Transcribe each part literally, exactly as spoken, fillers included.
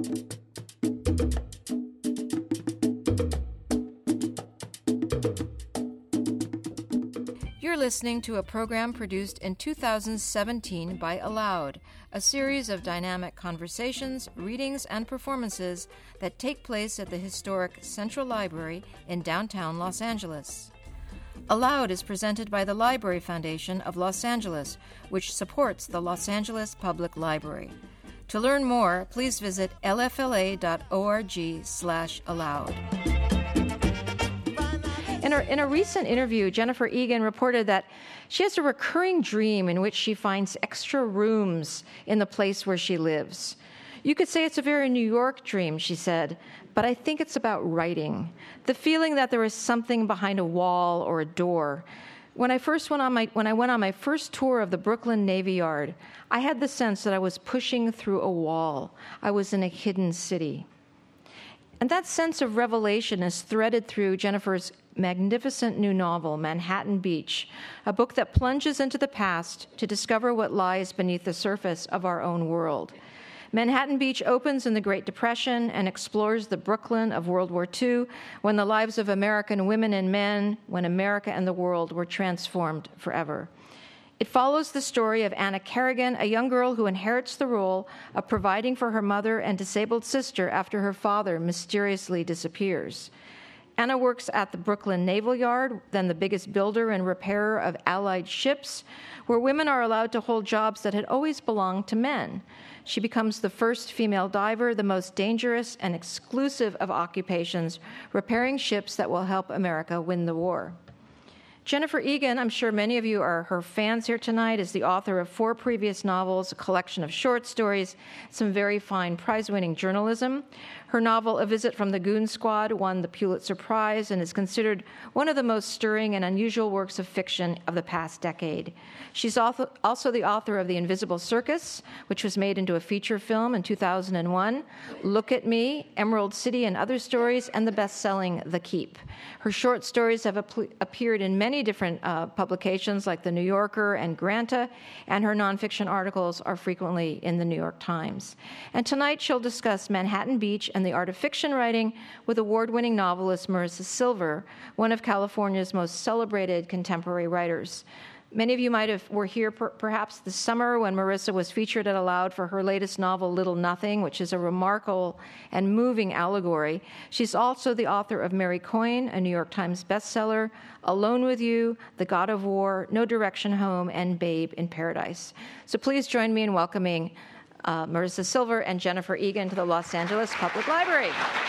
You're listening to a program produced in two thousand seventeen by Aloud, a series of dynamic conversations, readings, and performances that take place at the historic Central Library in downtown Los Angeles. Aloud is presented by the Library Foundation of Los Angeles, which supports the Los Angeles Public Library. To learn more, please visit l f l a dot org slash aloud. In a, in a recent interview, Jennifer Egan reported that she has a recurring dream in which she finds extra rooms in the place where she lives. You could say it's a very New York dream, she said, but I think it's about writing, the feeling that there is something behind a wall or a door. When I first went on my when I went on my first tour of the Brooklyn Navy Yard, I had the sense that I was pushing through a wall. I was in a hidden city. And that sense of revelation is threaded through Jennifer's magnificent new novel, Manhattan Beach, a book that plunges into the past to discover what lies beneath the surface of our own world. Manhattan Beach opens in the Great Depression and explores the Brooklyn of World War Two, when the lives of American women and men, when America and the world were transformed forever. It follows the story of Anna Kerrigan, a young girl who inherits the role of providing for her mother and disabled sister after her father mysteriously disappears. Anna works at the Brooklyn Naval Yard, then the biggest builder and repairer of Allied ships, where women are allowed to hold jobs that had always belonged to men. She becomes the first female diver, the most dangerous and exclusive of occupations, repairing ships that will help America win the war. Jennifer Egan, I'm sure many of you are her fans here tonight, is the author of four previous novels, a collection of short stories, some very fine prize-winning journalism. Her novel, A Visit from the Goon Squad, won the Pulitzer Prize and is considered one of the most stirring and unusual works of fiction of the past decade. She's also the author of The Invisible Circus, which was made into a feature film in two thousand one, Look at Me, Emerald City and Other Stories, and the best-selling The Keep. Her short stories have ap- appeared in many different uh, publications like The New Yorker and Granta, and her nonfiction articles are frequently in the New York Times. And tonight she'll discuss Manhattan Beach and the art of fiction writing with award-winning novelist Marissa Silver, one of California's most celebrated contemporary writers. Many of you might have were here per, perhaps this summer when Marissa was featured at Aloud for her latest novel, Little Nothing, which is a remarkable and moving allegory. She's also the author of Mary Coyne, a New York Times bestseller, Alone with You, The God of War, No Direction Home, and Babe in Paradise. So please join me in welcoming uh, Marissa Silver and Jennifer Egan to the Los Angeles Public Library.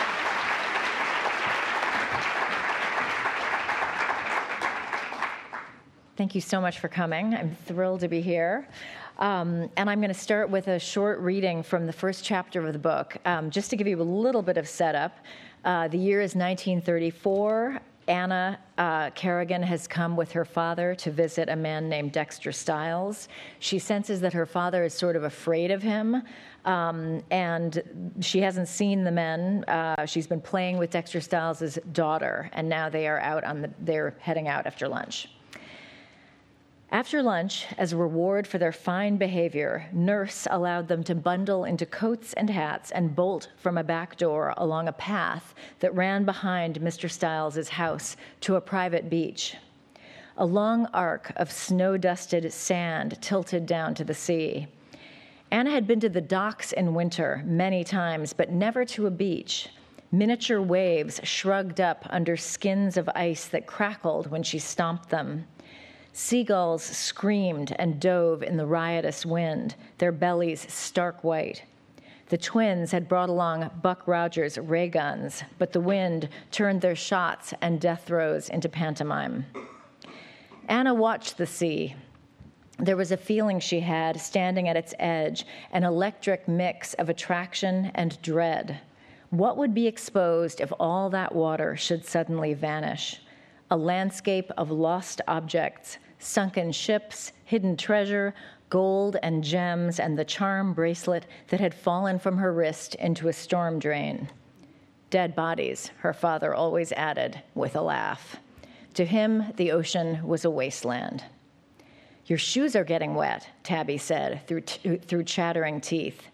Thank you so much for coming. I'm thrilled to be here. Um, and I'm going to start with a short reading from the first chapter of the book, um, just to give you a little bit of setup. Uh, the year is nineteen thirty-four. Anna uh, Kerrigan has come with her father to visit a man named Dexter Stiles. She senses that her father is sort of afraid of him, um, and she hasn't seen the men. Uh, she's been playing with Dexter Stiles' daughter, and now they are out on the, they're heading out after lunch. After lunch, as a reward for their fine behavior, Nurse allowed them to bundle into coats and hats and bolt from a back door along a path that ran behind Mister Stiles' house to a private beach. A long arc of snow-dusted sand tilted down to the sea. Anna had been to the docks in winter many times, but never to a beach. Miniature waves shrugged up under skins of ice that crackled when she stomped them. Seagulls screamed and dove in the riotous wind, their bellies stark white. The twins had brought along Buck Rogers' ray guns, but the wind turned their shots and death throes into pantomime. Anna watched the sea. There was a feeling she had, standing at its edge, an electric mix of attraction and dread. What would be exposed if all that water should suddenly vanish? A landscape of lost objects, sunken ships, hidden treasure, gold and gems, and the charm bracelet that had fallen from her wrist into a storm drain. Dead bodies, her father always added, with a laugh. To him, the ocean was a wasteland. "Your shoes are getting wet," Tabby said through, t- through chattering teeth.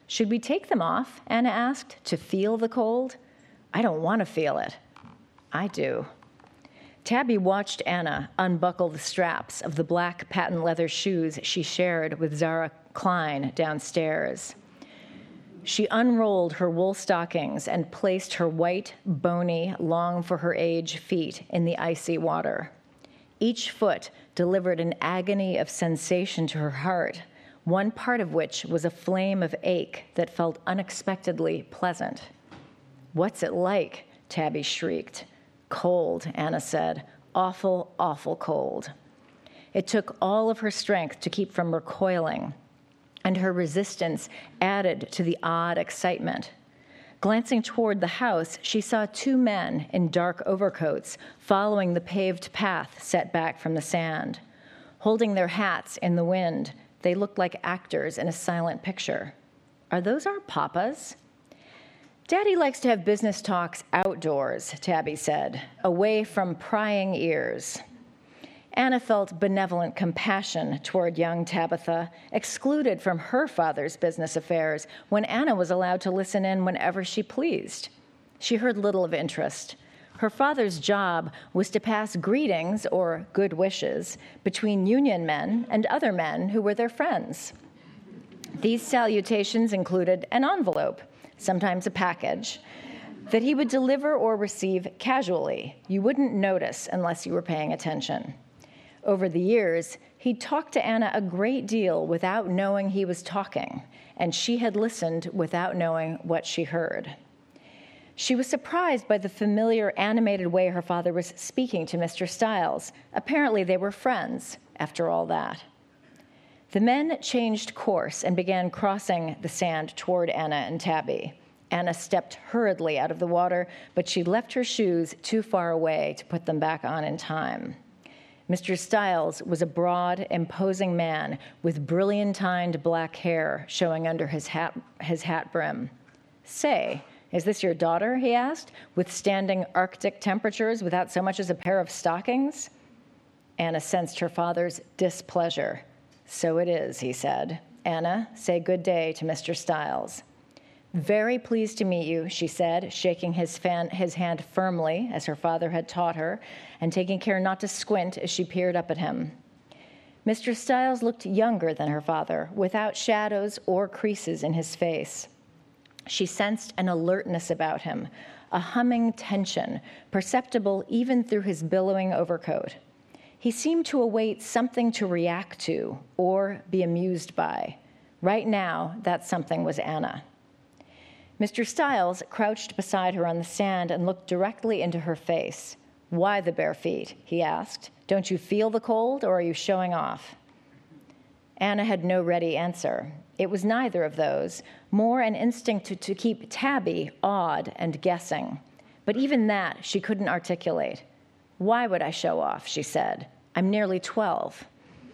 Should we take them off? Anna asked, to feel the cold. I don't want to feel it. I do. Tabby watched Anna unbuckle the straps of the black patent leather shoes she shared with Zara Klein downstairs. She unrolled her wool stockings and placed her white, bony, long-for-her-age feet in the icy water. Each foot delivered an agony of sensation to her heart, one part of which was a flame of ache that felt unexpectedly pleasant. What's it like? Tabby shrieked. Cold, Anna said. Awful, awful cold. It took all of her strength to keep from recoiling, and her resistance added to the odd excitement. Glancing toward the house, she saw two men in dark overcoats following the paved path set back from the sand. Holding their hats in the wind, they looked like actors in a silent picture. Are those our papas? Daddy likes to have business talks outdoors, Tabby said, away from prying ears. Anna felt benevolent compassion toward young Tabitha, excluded from her father's business affairs when Anna was allowed to listen in whenever she pleased. She heard little of interest. Her father's job was to pass greetings or good wishes between union men and other men who were their friends. These salutations included an envelope, sometimes a package, that he would deliver or receive casually. You wouldn't notice unless you were paying attention. Over the years, he'd talked to Anna a great deal without knowing he was talking, and she had listened without knowing what she heard. She was surprised by the familiar, animated way her father was speaking to Mister Stiles. Apparently, they were friends, after all that. The men changed course and began crossing the sand toward Anna and Tabby. Anna stepped hurriedly out of the water, but she left her shoes too far away to put them back on in time. Mister Stiles was a broad, imposing man with brilliantined black hair showing under his hat, his hat brim. Say, is this your daughter, he asked, withstanding Arctic temperatures without so much as a pair of stockings? Anna sensed her father's displeasure. So it is, he said. Anna, say good day to Mister Stiles. Very pleased to meet you, she said, shaking his, fan, his hand firmly, as her father had taught her, and taking care not to squint as she peered up at him. Mister Stiles looked younger than her father, without shadows or creases in his face. She sensed an alertness about him, a humming tension, perceptible even through his billowing overcoat. He seemed to await something to react to or be amused by. Right now, that something was Anna. Mister Stiles crouched beside her on the sand and looked directly into her face. Why the bare feet? He asked. Don't you feel the cold, or are you showing off? Anna had no ready answer. It was neither of those, more an instinct to, to keep Tabby awed and guessing. But even that she couldn't articulate. Why would I show off, she said. I'm nearly twelve.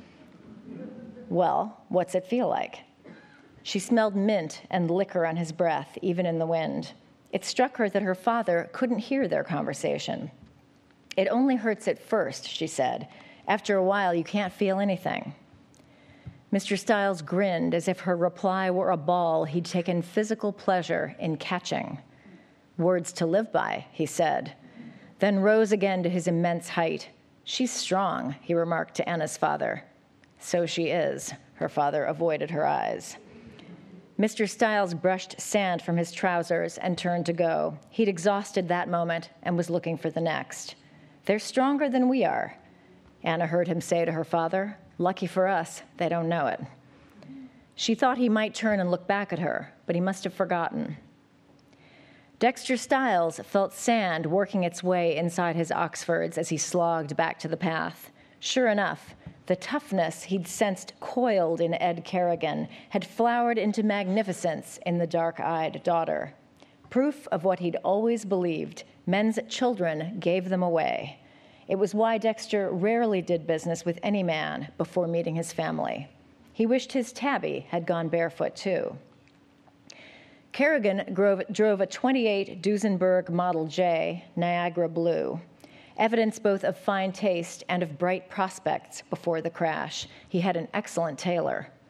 Well, what's it feel like? She smelled mint and liquor on his breath, even in the wind. It struck her that her father couldn't hear their conversation. It only hurts at first, she said. After a while, you can't feel anything. Mister Stiles grinned as if her reply were a ball he'd taken physical pleasure in catching. Words to live by, he said, then rose again to his immense height. She's strong, he remarked to Anna's father. So she is. Her father avoided her eyes. Mister Stiles brushed sand from his trousers and turned to go. He'd exhausted that moment and was looking for the next. They're stronger than we are, Anna heard him say to her father. Lucky for us, they don't know it. She thought he might turn and look back at her, but he must have forgotten. Dexter Stiles felt sand working its way inside his Oxfords as he slogged back to the path. Sure enough, the toughness he'd sensed coiled in Ed Kerrigan had flowered into magnificence in the dark-eyed daughter. Proof of what he'd always believed, men's children gave them away. It was why Dexter rarely did business with any man before meeting his family. He wished his Tabby had gone barefoot, too. Kerrigan drove, drove a twenty-eight Duesenberg Model J, Niagara Blue, evidence both of fine taste and of bright prospects before the crash. He had an excellent tailor.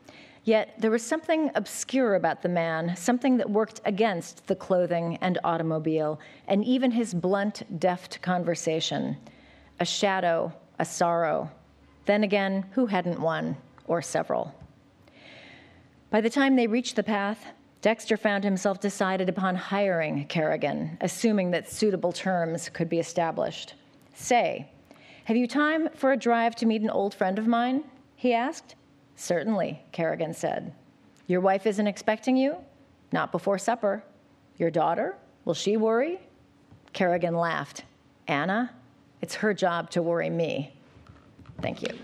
Yet there was something obscure about the man, something that worked against the clothing and automobile, and even his blunt, deft conversation. A shadow, a sorrow. Then again, who hadn't one, or several? By the time they reached the path, Dexter found himself decided upon hiring Kerrigan, assuming that suitable terms could be established. "Say, have you time for a drive to meet an old friend of mine?" he asked. "Certainly," Kerrigan said. "Your wife isn't expecting you?" "Not before supper." "Your daughter? Will she worry?" Kerrigan laughed. "Anna? It's her job to worry me." Thank you.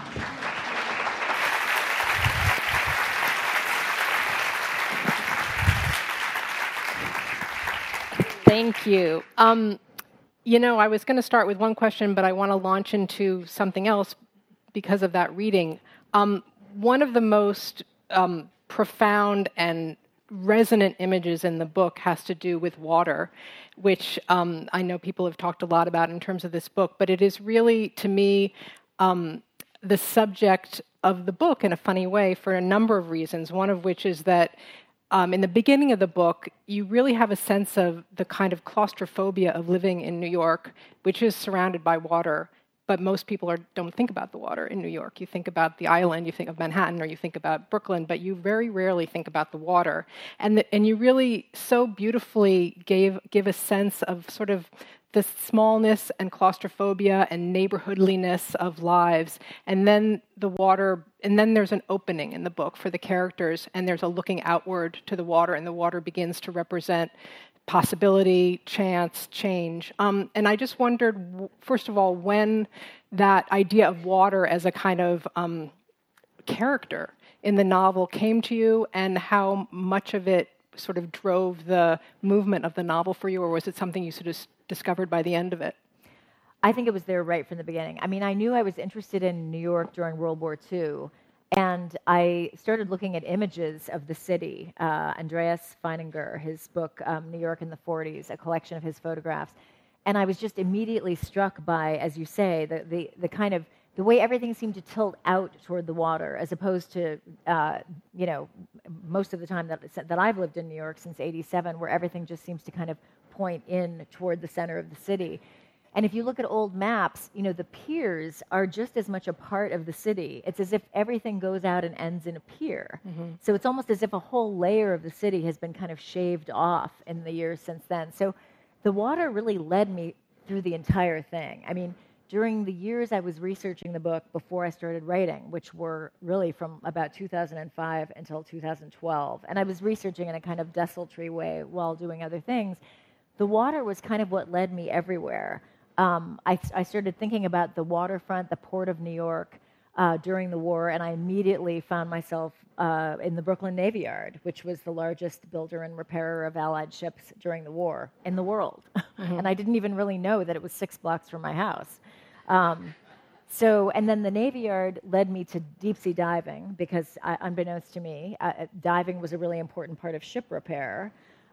Thank you. Um, you know, I was going to start with one question, but I want to launch into something else because of that reading. Um, one of the most um, profound and resonant images in the book has to do with water, which um, I know people have talked a lot about in terms of this book, but it is really, to me, um, the subject of the book in a funny way for a number of reasons, one of which is that um, in the beginning of the book, you really have a sense of the kind of claustrophobia of living in New York, which is surrounded by water. But most people are, don't think about the water in New York. You think about the island, you think of Manhattan, or you think about Brooklyn, but you very rarely think about the water. And the, and you really so beautifully gave give a sense of sort of the smallness and claustrophobia and neighborhoodliness of lives. And then the water, and then there's an opening in the book for the characters, and there's a looking outward to the water, and the water begins to represent possibility, chance, change. Um, and I just wondered, first of all, when that idea of water as a kind of um, character in the novel came to you, and how much of it sort of drove the movement of the novel for you, or was it something you sort of discovered by the end of it? I think it was there right from the beginning. I mean, I knew I was interested in New York during World War Two, and I started looking at images of the city. Uh, Andreas Feininger, his book, um, New York in the forties, a collection of his photographs. And I was just immediately struck by, as you say, the, the, the kind of, the way everything seemed to tilt out toward the water, as opposed to, uh, you know, most of the time that, that I've lived in New York since eighty-seven, where everything just seems to kind of point in toward the center of the city. And if you look at old maps, you know, the piers are just as much a part of the city. It's as if everything goes out and ends in a pier. Mm-hmm. So it's almost as if a whole layer of the city has been kind of shaved off in the years since then. So the water really led me through the entire thing. I mean, during the years I was researching the book before I started writing, which were really from about two thousand five until two thousand twelve, and I was researching in a kind of desultory way while doing other things, the water was kind of what led me everywhere. Um, I, I started thinking about the waterfront, the port of New York uh, during the war, and I immediately found myself uh, in the Brooklyn Navy Yard, which was the largest builder and repairer of Allied ships during the war in the world. Mm-hmm. And I didn't even really know that it was six blocks from my house. Um, so, and then the Navy Yard led me to deep sea diving because, I, unbeknownst to me, uh, diving was a really important part of ship repair.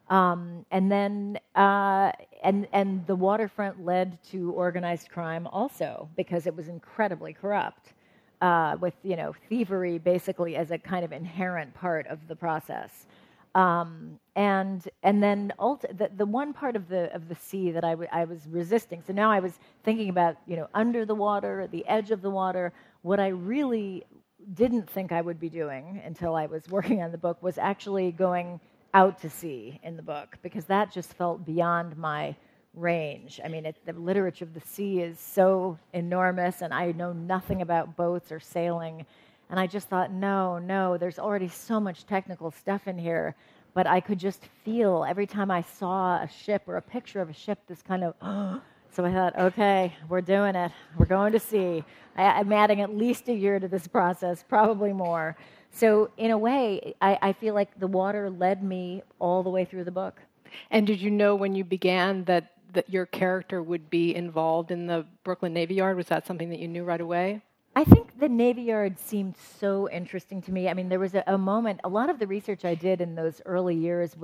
Um, and then, uh, and and the waterfront led to organized crime also because it was incredibly corrupt, uh, with you know thievery basically as a kind of inherent part of the process. Um, and and then ulti- the the one part of the of the sea that I, w- I was resisting. So now I was thinking about you know under the water, the edge of the water. What I really didn't think I would be doing until I was working on the book was actually going out to sea in the book, because that just felt beyond my range. I mean, it, the literature of the sea is so enormous, and I know nothing about boats or sailing. And I just thought, no, no, there's already so much technical stuff in here. But I could just feel every time I saw a ship or a picture of a ship, this kind of, oh. So I thought, okay, we're doing it. We're going to sea. I, I'm adding at least a year to this process, probably more. So in a way, I, I feel like the water led me all the way through the book. And did you know when you began that, that your character would be involved in the Brooklyn Navy Yard? Was that something that you knew right away? I think the Navy Yard seemed so interesting to me. I mean, there was a, a moment, a lot of the research I did in those early years was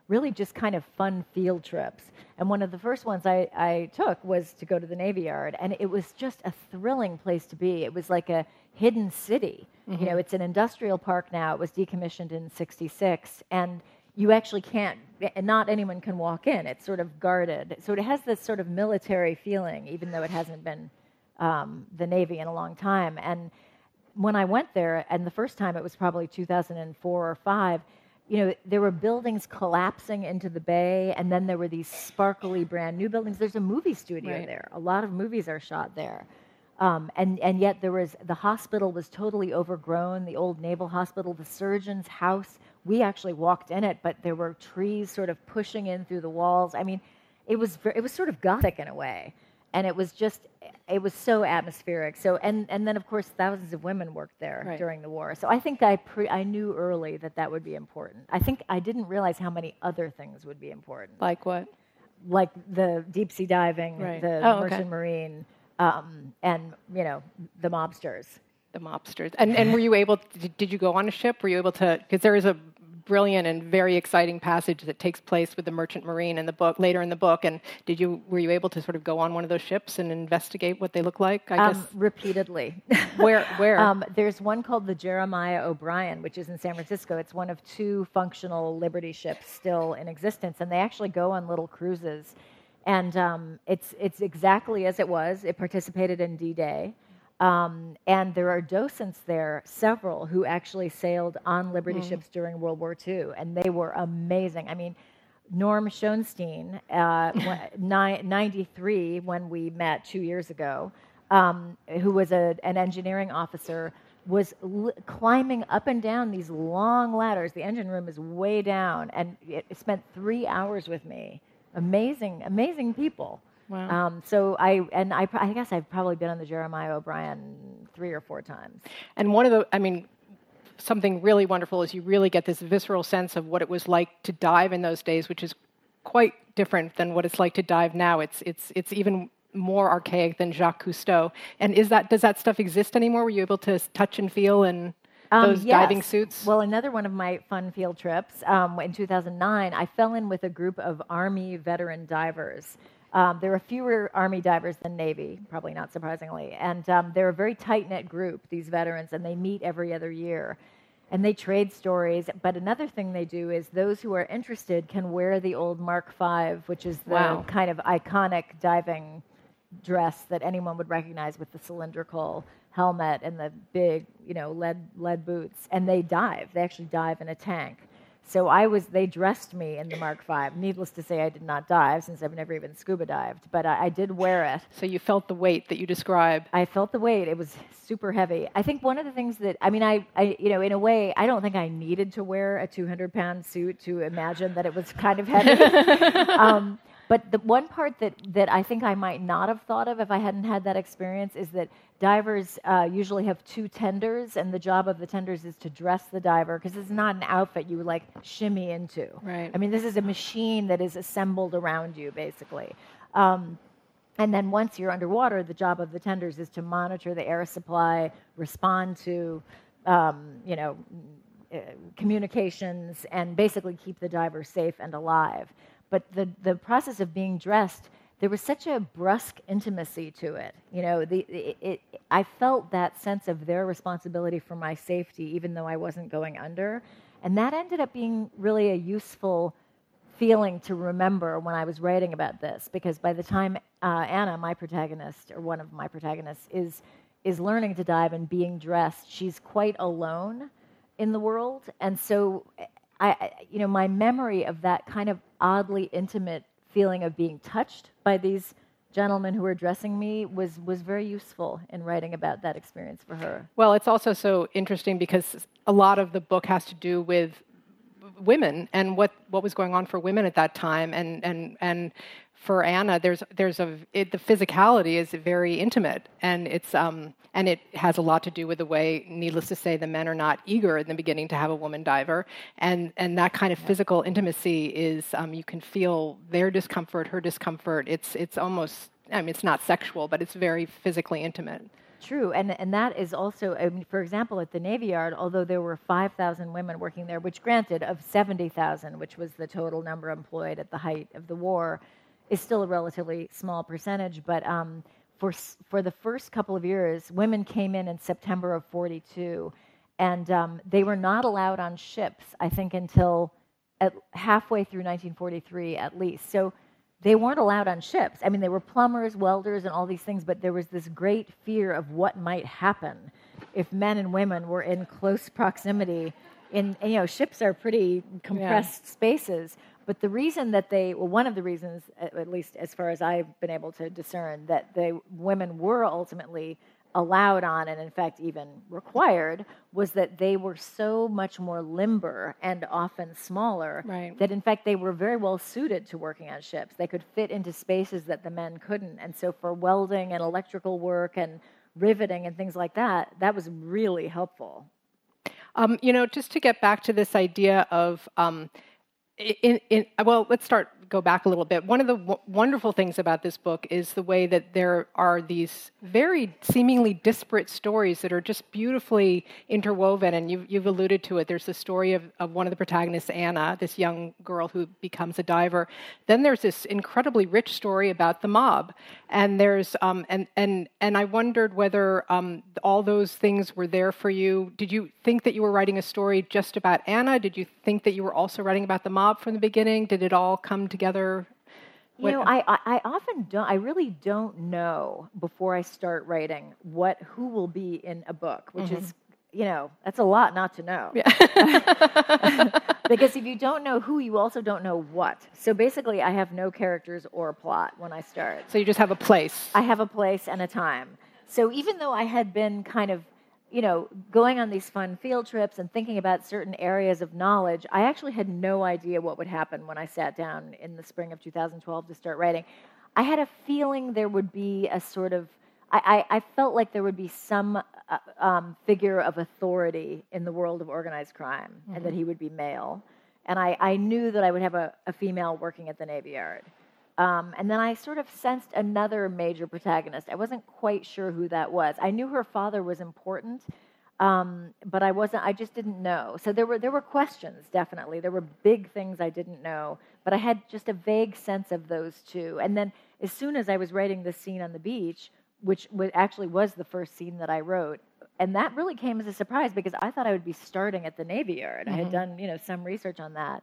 really just kind of fun field trips. And one of the first ones I, I took was to go to the Navy Yard, and it was just a thrilling place to be. It was like a hidden city. Mm-hmm. You know, it's an industrial park now. It was decommissioned in sixty-six, and you actually can't, not anyone can walk in. It's sort of guarded. So it has this sort of military feeling, even though it hasn't been um, the Navy in a long time. And when I went there, and the first time it was probably two thousand four or five, you know, there were buildings collapsing into the bay, and then there were these sparkly brand new buildings. There's a movie studio right. there. A lot of movies are shot there. Um, and, and yet there was, the hospital was totally overgrown, the old naval hospital, the surgeon's house. We actually walked in it, but there were trees sort of pushing in through the walls. I mean, it was it was sort of Gothic in a way. And it was just, it was so atmospheric. So, and, and then, of course, thousands of women worked there right. during the war. So I think I pre, I knew early that that would be important. I think I didn't realize how many other things would be important. Like what? Like the deep sea diving, right. the oh, merchant okay. marine, um, and, you know, the mobsters. The mobsters. And, and were you able, to, did you go on a ship? Were you able to, because there is a brilliant and very exciting passage that takes place with the merchant marine in the book, later in the book, and did you were you able to sort of go on one of those ships and investigate what they look like? I um, guess repeatedly. Where? Where? Um, there's one called the Jeremiah O'Brien, which is in San Francisco. It's one of two functional Liberty ships still in existence, and they actually go on little cruises. And um, it's it's exactly as it was. It participated in D-Day. Um, and there are docents there, several, who actually sailed on Liberty mm. ships during World War Two, and they were amazing. I mean, Norm Schoenstein, uh, ninety-three, when we met two years ago, um, who was a, an engineering officer, was l- climbing up and down these long ladders. The engine room is way down, and it, it spent three hours with me. Amazing, amazing people. Wow. Um, so I and I, I guess I've probably been on the Jeremiah O'Brien three or four times. And one of the, I mean, something really wonderful is you really get this visceral sense of what it was like to dive in those days, which is quite different than what it's like to dive now. It's it's it's even more archaic than Jacques Cousteau. And is that does that stuff exist anymore? Were you able to touch and feel in those um, yes. diving suits? Well, another one of my fun field trips um, in two thousand nine, I fell in with a group of Army veteran divers. Um, there are fewer Army divers than Navy, probably not surprisingly. And um, they're a very tight-knit group, these veterans, and they meet every other year. And they trade stories. But another thing they do is those who are interested can wear the old Mark five, which is the wow. kind of iconic diving dress that anyone would recognize with the cylindrical helmet and the big, you know, lead lead boots. And they dive. They actually dive in a tank. So I was, they dressed me in the Mark five. Needless to say, I did not dive since I've never even scuba dived, but I, I did wear it. So you felt the weight that you describe. I felt the weight. It was super heavy. I think one of the things that, I mean, I, I you know, in a way, I don't think I needed to wear a two hundred pound suit to imagine that it was kind of heavy. um, but the one part that, that I think I might not have thought of if I hadn't had that experience is that divers uh, usually have two tenders, and the job of the tenders is to dress the diver, because it's not an outfit you like shimmy into. Right. I mean, this is a machine that is assembled around you, basically. Um, and then once you're underwater, the job of the tenders is to monitor the air supply, respond to, um, you know, uh, communications, and basically keep the diver safe and alive. But the, the process of being dressed, there was such a brusque intimacy to it. You know, the, it, it, I felt that sense of their responsibility for my safety, even though I wasn't going under. And that ended up being really a useful feeling to remember when I was writing about this, because by the time uh, Anna, my protagonist, or one of my protagonists, is is learning to dive and being dressed, she's quite alone in the world. And so, I, you know, my memory of that kind of oddly intimate feeling of being touched by these gentlemen who were dressing me was was very useful in writing about that experience for her. Well, it's also so interesting because a lot of the book has to do with women and what, what was going on for women at that time, and and and for Anna, there's there's a it, the physicality is very intimate, and it's um and it has a lot to do with the way, needless to say, the men are not eager in the beginning to have a woman diver, and and that kind of yeah. physical intimacy is um you can feel their discomfort, her discomfort. It's it's almost, I mean, it's not sexual, but it's very physically intimate. True, and and that is also, I mean, for example, at the Navy Yard, although there were five thousand women working there, which granted, of seventy thousand, which was the total number employed at the height of the war, is still a relatively small percentage, but um, for for the first couple of years, women came in in September of forty-two, and um, they were not allowed on ships, I think, until at halfway through nineteen forty-three at least. So they weren't allowed on ships. I mean, they were plumbers, welders, and all these things, but there was this great fear of what might happen if men and women were in close proximity. In, you know, ships are pretty compressed yeah. spaces, but the reason that they, well, one of the reasons, at least as far as I've been able to discern, that the women were ultimately allowed on, and in fact even required, was that they were so much more limber and often smaller right. that in fact they were very well suited to working on ships. They could fit into spaces that the men couldn't. And so for welding and electrical work and riveting and things like that, that was really helpful. Um, you know, just to get back to this idea of, um, in, in, well, let's start, go back a little bit. One of the w- wonderful things about this book is the way that there are these very seemingly disparate stories that are just beautifully interwoven, and you've, you've alluded to it. There's the story of, of one of the protagonists, Anna, this young girl who becomes a diver. Then there's this incredibly rich story about the mob, and there's um, and and and I wondered whether um, all those things were there for you. Did you think that you were writing a story just about Anna? Did you think that you were also writing about the mob from the beginning? Did it all come together? Together? You know, I, I, I often don't, I really don't know before I start writing what, who will be in a book, which mm-hmm. is, you know, that's a lot not to know. Yeah. Because if you don't know who, you also don't know what. So basically, I have no characters or plot when I start. So you just have a place. I have a place and a time. So even though I had been kind of, you know, going on these fun field trips and thinking about certain areas of knowledge, I actually had no idea what would happen when I sat down in the spring of two thousand twelve to start writing. I had a feeling there would be a sort of, I, I, I felt like there would be some uh, um, figure of authority in the world of organized crime, mm-hmm. and that he would be male. And I, I knew that I would have a, a female working at the Navy Yard. Um, and then I sort of sensed another major protagonist. I wasn't quite sure who that was. I knew her father was important, um, but I wasn't. I just didn't know. So there were there were questions, definitely. There were big things I didn't know, but I had just a vague sense of those two. And then as soon as I was writing this scene on the beach, which w- actually was the first scene that I wrote, and that really came as a surprise because I thought I would be starting at the Navy Yard. Mm-hmm. I had done, you know, some research on that.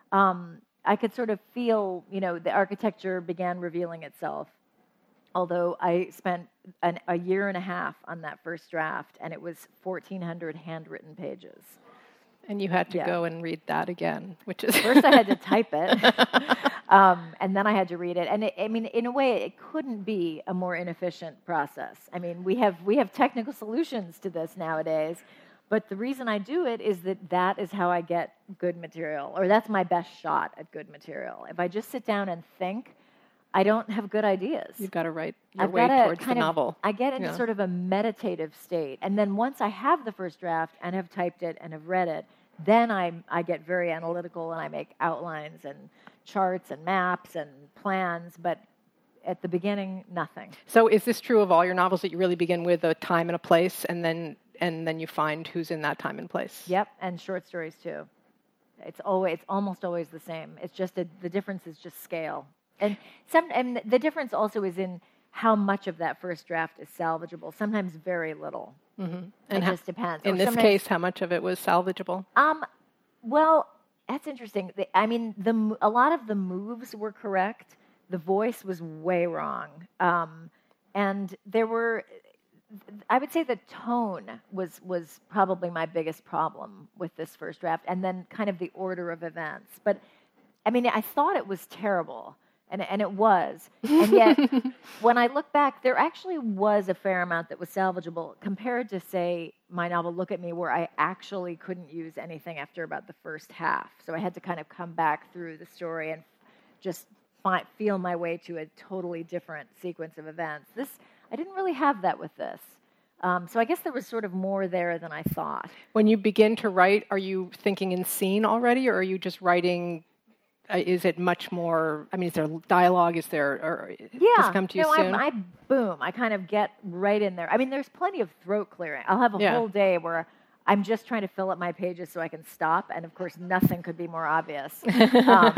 Um, I could sort of feel, you know, the architecture began revealing itself. Although I spent an, a year and a half on that first draft, and it was fourteen hundred handwritten pages. And you had to yeah. go and read that again, which is... First I had to type it, um, and then I had to read it. And it, I mean, in a way, it couldn't be a more inefficient process. I mean, we have we have technical solutions to this nowadays, but the reason I do it is that that is how I get good material, or that's my best shot at good material. If I just sit down and think, I don't have good ideas. You've got to write your I've way towards the of, novel. I get into yeah. sort of a meditative state. And then once I have the first draft and have typed it and have read it, then I I get very analytical and I make outlines and charts and maps and plans. But at the beginning, nothing. So is this true of all your novels, that you really begin with a time and a place, and then and then you find who's in that time and place? Yep, and short stories too. It's always it's almost always the same. It's just a, the difference is just scale. And some, and the difference also is in how much of that first draft is salvageable. Sometimes very little. Mm-hmm. And it how, just depends. In or this case, how much of it was salvageable? Um, well, that's interesting. The, I mean, the a lot of the moves were correct. The voice was way wrong. Um, and there were, I would say the tone was was probably my biggest problem with this first draft, and then kind of the order of events. But, I mean, I thought it was terrible. And, and it was. And yet, when I look back, there actually was a fair amount that was salvageable compared to, say, my novel Look at Me, where I actually couldn't use anything after about the first half. So I had to kind of come back through the story and just find, feel my way to a totally different sequence of events. This, I didn't really have that with this. Um, so I guess there was sort of more there than I thought. When you begin to write, are you thinking in scene already, or are you just writing uh, is it much more, I mean, is there dialogue? Is there, or yeah. does it come to you no, soon? I, I, boom, I kind of get right in there. I mean, there's plenty of throat clearing. I'll have a yeah. whole day where I'm just trying to fill up my pages so I can stop, and of course, nothing could be more obvious. Um,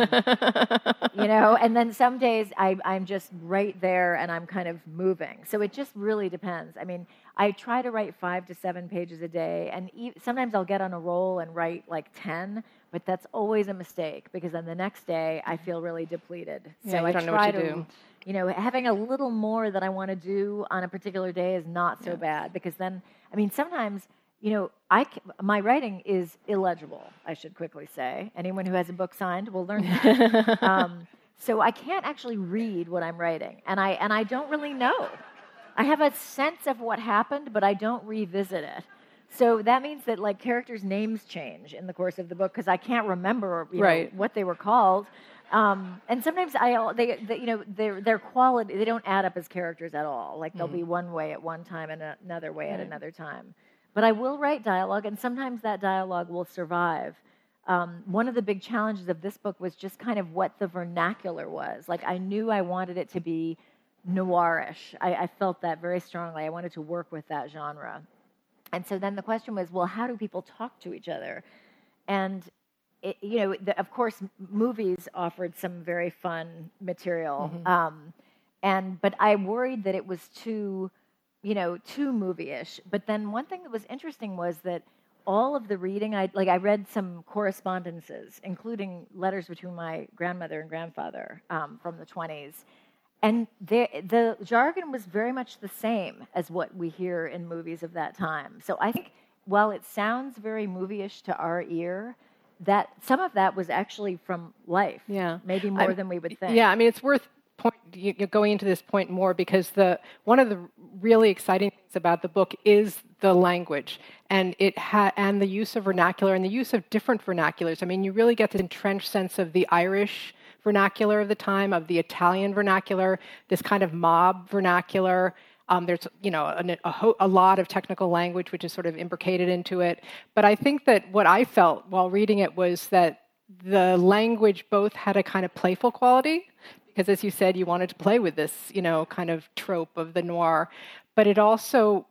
you know, and then some days I, I'm just right there and I'm kind of moving. So it just really depends. I mean, I try to write five to seven pages a day, and e- sometimes I'll get on a roll and write like ten, but that's always a mistake because then the next day I feel really depleted. Yeah, so you I don't know try what to to, do. you know, having a little more that I want to do on a particular day is not so Yeah. bad because then, I mean, sometimes. You know, I c- my writing is illegible, I should quickly say. Anyone who has a book signed will learn that. um, so I can't actually read what I'm writing, and I and I don't really know. I have a sense of what happened, but I don't revisit it. So that means that like characters' names change in the course of the book because I can't remember you right. know, what they were called. Um, and sometimes I, they, they, you know, their their quality they don't add up as characters at all. Like they'll mm. be one way at one time and another way right. at another time. But I will write dialogue, and sometimes that dialogue will survive. Um, one of the big challenges of this book was just kind of what the vernacular was. Like, I knew I wanted it to be noirish. I, I felt that very strongly. I wanted to work with that genre. And so then the question was, well, how do people talk to each other? And, it, you know, the, of course, m- movies offered some very fun material. Mm-hmm. Um, and but I worried that it was too... you know, too movie-ish. But then one thing that was interesting was that all of the reading, I like I read some correspondences, including letters between my grandmother and grandfather um, from the twenties. And the, the jargon was very much the same as what we hear in movies of that time. So I think while it sounds very movie-ish to our ear, that some of that was actually from life, yeah. maybe more I, than we would think. Yeah, I mean, it's worth point, you're going into this point more because the one of the really exciting things about the book is the language and it ha- and the use of vernacular and the use of different vernaculars. I mean, you really get the entrenched sense of the Irish vernacular of the time, of the Italian vernacular, this kind of mob vernacular. Um, there's, you know, a, a, ho- a lot of technical language which is sort of imbricated into it. But I think that what I felt while reading it was that the language both had a kind of playful quality, because as you said, you wanted to play with this, you know, kind of trope of the noir, but it also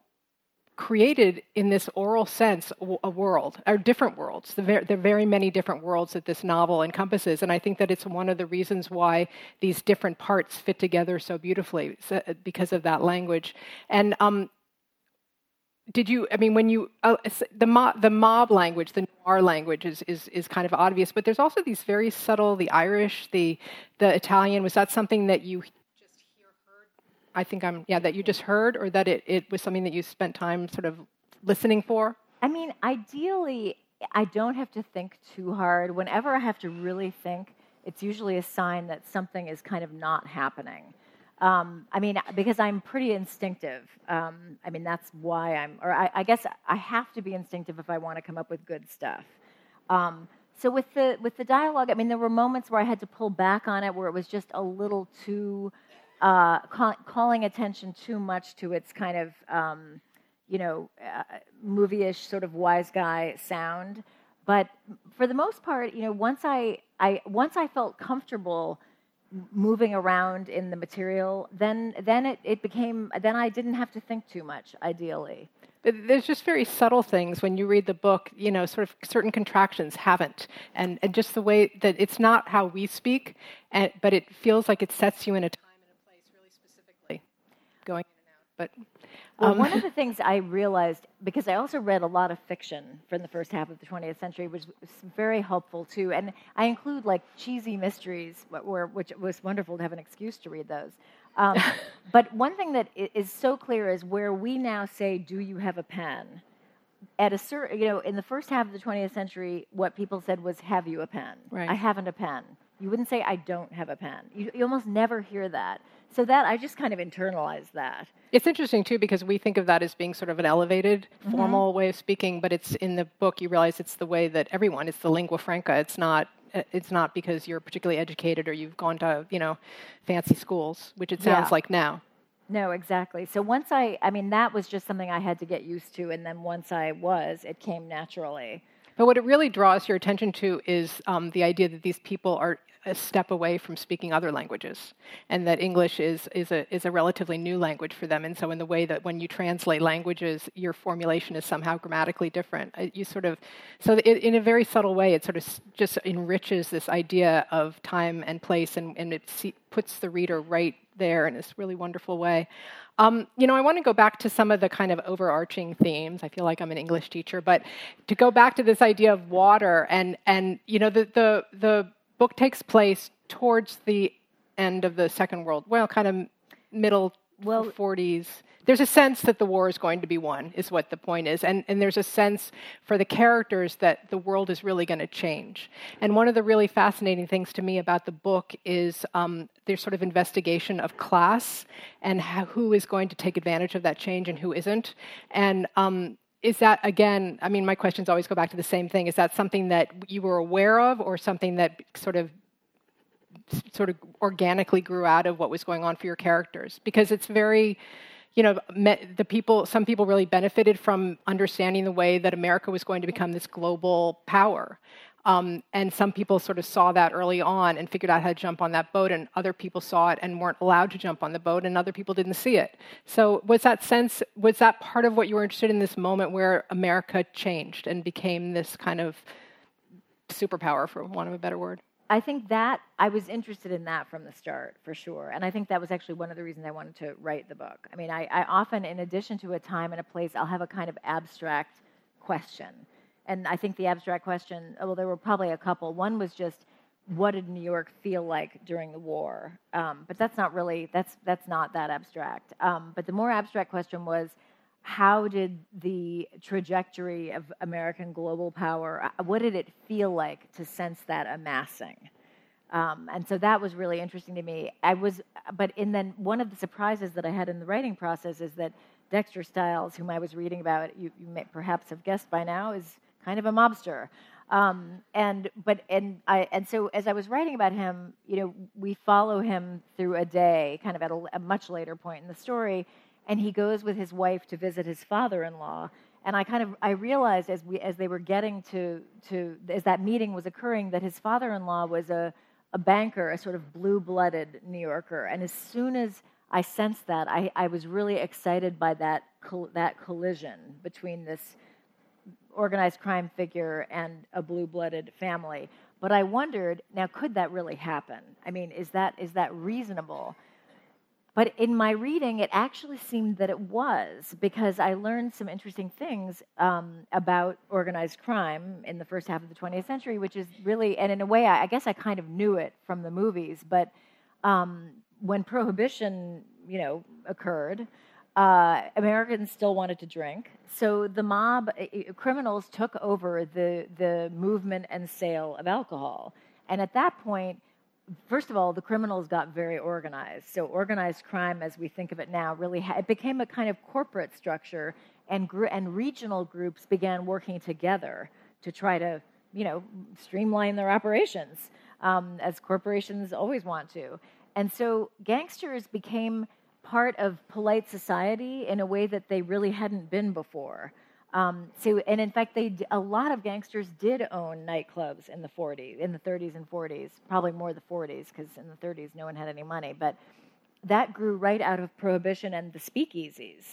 created in this oral sense a world, or different worlds. There are very many different worlds that this novel encompasses, and I think that it's one of the reasons why these different parts fit together so beautifully, because of that language. And um, did you, I mean, when you, uh, the, mob, the mob language, the noir language is, is is kind of obvious, but there's also these very subtle, the Irish, the the Italian. Was that something that you just hear, heard? I think I'm, yeah, that you just heard, or that it, it was something that you spent time sort of listening for? I mean, ideally, I don't have to think too hard. Whenever I have to really think, it's usually a sign that something is kind of not happening. Um, I mean, because I'm pretty instinctive. Um, I mean, that's why I'm, or I, I guess I have to be instinctive if I want to come up with good stuff. Um, so with the with the dialogue, I mean, there were moments where I had to pull back on it, where it was just a little too, uh, call, calling attention too much to its kind of, um, you know, uh, movie-ish sort of wise guy sound. But for the most part, you know, once I, I once I felt comfortable moving around in the material, then then it, it became, then I didn't have to think too much, ideally. But there's just very subtle things when you read the book, you know, sort of certain contractions haven't. And, and just the way that it's not how we speak, and, but it feels like it sets you in a time and a place really specifically, going in and out. But Well, um, one of the things I realized, because I also read a lot of fiction from the first half of the twentieth century, which was very helpful too. And I include like cheesy mysteries, where, which was wonderful to have an excuse to read those. Um, but one thing that is so clear is where we now say, "Do you have a pen?" At a certain, you know, in the first half of the twentieth century, what people said was, "Have you a pen?" Right. I haven't a pen. You wouldn't say, "I don't have a pen." You, you almost never hear that. So that I just kind of internalized that. It's interesting, too, because we think of that as being sort of an elevated, mm-hmm. formal way of speaking, but it's in the book, you realize it's the way that everyone, it's the lingua franca. It's not it's not because you're particularly educated or you've gone to, you know, fancy schools, which it sounds yeah. like now. No, exactly. So once I, I mean, that was just something I had to get used to, and then once I was, it came naturally. But what it really draws your attention to is um, the idea that these people are a step away from speaking other languages, and that English is is a is a relatively new language for them. And so in the way that when you translate languages, your formulation is somehow grammatically different. You sort of, so it, in a very subtle way, it sort of just enriches this idea of time and place, and, and it see, puts the reader right there in this really wonderful way. Um, you know, I want to go back to some of the kind of overarching themes. I feel like I'm an English teacher, but to go back to this idea of water, and and you know, the the the book takes place towards the end of the Second World, well, kind of middle well, forties. There's a sense that the war is going to be won, is what the point is. And, and there's a sense for the characters that the world is really going to change. And one of the really fascinating things to me about the book is um, their sort of investigation of class and how, who is going to take advantage of that change and who isn't. And um, is that, again, I mean, my questions always go back to the same thing. Is that something that you were aware of, or something that sort of sort of organically grew out of what was going on for your characters? Because it's very... You know, the people. Some people really benefited from understanding the way that America was going to become this global power, um, and some people sort of saw that early on and figured out how to jump on that boat. And other people saw it and weren't allowed to jump on the boat, and other people didn't see it. So, was that sense? Was that part of what you were interested in? This moment where America changed and became this kind of superpower, for want of a better word? I think that I was interested in that from the start, for sure. And I think that was actually one of the reasons I wanted to write the book. I mean, I, I often, in addition to a time and a place, I'll have a kind of abstract question. And I think the abstract question, well, there were probably a couple. One was just, what did New York feel like during the war? Um, but that's not really, that's that's not that abstract. Um, but the more abstract question was, how did the trajectory of American global power, what did it feel like to sense that amassing? Um, and so that was really interesting to me. I was, but in then one of the surprises that I had in the writing process is that Dexter Stiles, whom I was reading about, you, you may perhaps have guessed by now, is kind of a mobster. Um, and but and I and so as I was writing about him, you know, we follow him through a day, kind of at a, a much later point in the story. And he goes with his wife to visit his father-in-law. And I kind of I realized as we as they were getting to to as that meeting was occurring that his father-in-law was a a banker, a sort of blue-blooded New Yorker. And as soon as I sensed that, I, I was really excited by that col- that collision between this organized crime figure and a blue-blooded family. But I wondered, now could that really happen? I mean, is that is that reasonable? But in my reading, it actually seemed that it was, because I learned some interesting things um, about organized crime in the first half of the twentieth century, which is really, and in a way, I, I guess I kind of knew it from the movies, but um, when Prohibition, you know, occurred, uh, Americans still wanted to drink. So the mob, uh, criminals took over the, the movement and sale of alcohol. And at that point, first of all, the criminals got very organized. So organized crime, as we think of it now, really ha- it became a kind of corporate structure, and gr- and regional groups began working together to try to, you know, streamline their operations, um, as corporations always want to. And so gangsters became part of polite society in a way that they really hadn't been before. Um, so, and in fact, they a lot of gangsters did own nightclubs in the forties, in the thirties and forties, probably more the forties, because in the thirties no one had any money. But that grew right out of Prohibition and the speakeasies.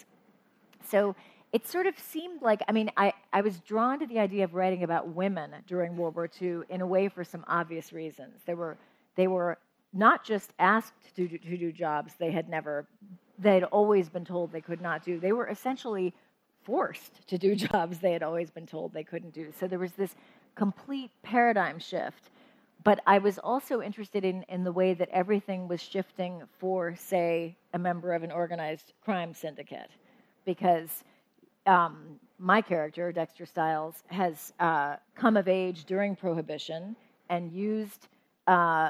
So it sort of seemed like, I mean, I, I was drawn to the idea of writing about women during World War Two in a way for some obvious reasons. They were they were not just asked to do, to do jobs they had never, they had always been told they could not do. They were essentially forced to do jobs they had always been told they couldn't do. So there was this complete paradigm shift. But I was also interested in, in the way that everything was shifting for, say, a member of an organized crime syndicate. Because um, my character, Dexter Stiles, has uh, come of age during Prohibition and used uh,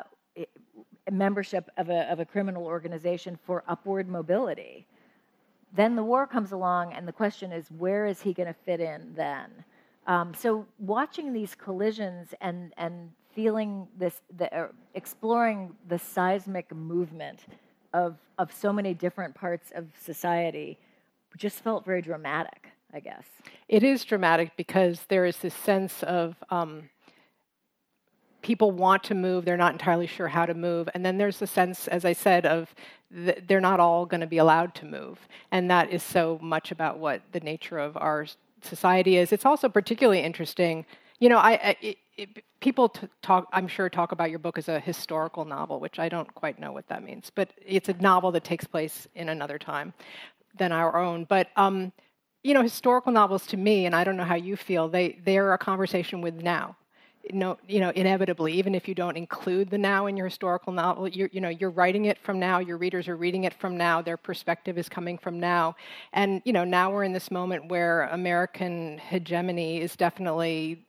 membership of a, of a criminal organization for upward mobility. Then the war comes along, and the question is, where is he going to fit in then? Um, so watching these collisions and and feeling this, the, uh, exploring the seismic movement of of so many different parts of society, just felt very dramatic, I guess. It is dramatic because there is this sense of um, people want to move, they're not entirely sure how to move. And then there's the sense, as I said, of th- they're not all going to be allowed to move. And that is so much about what the nature of our society is. It's also particularly interesting. You know, I, I it, it, people t- talk, I'm sure, talk about your book as a historical novel, which I don't quite know what that means. But it's a novel that takes place in another time than our own. But, um, you know, historical novels to me, and I don't know how you feel, they, they're a conversation with now. No, you know, inevitably, even if you don't include the now in your historical novel, you're, you know, you're writing it from now. Your readers are reading it from now. Their perspective is coming from now, and you know, now we're in this moment where American hegemony is definitely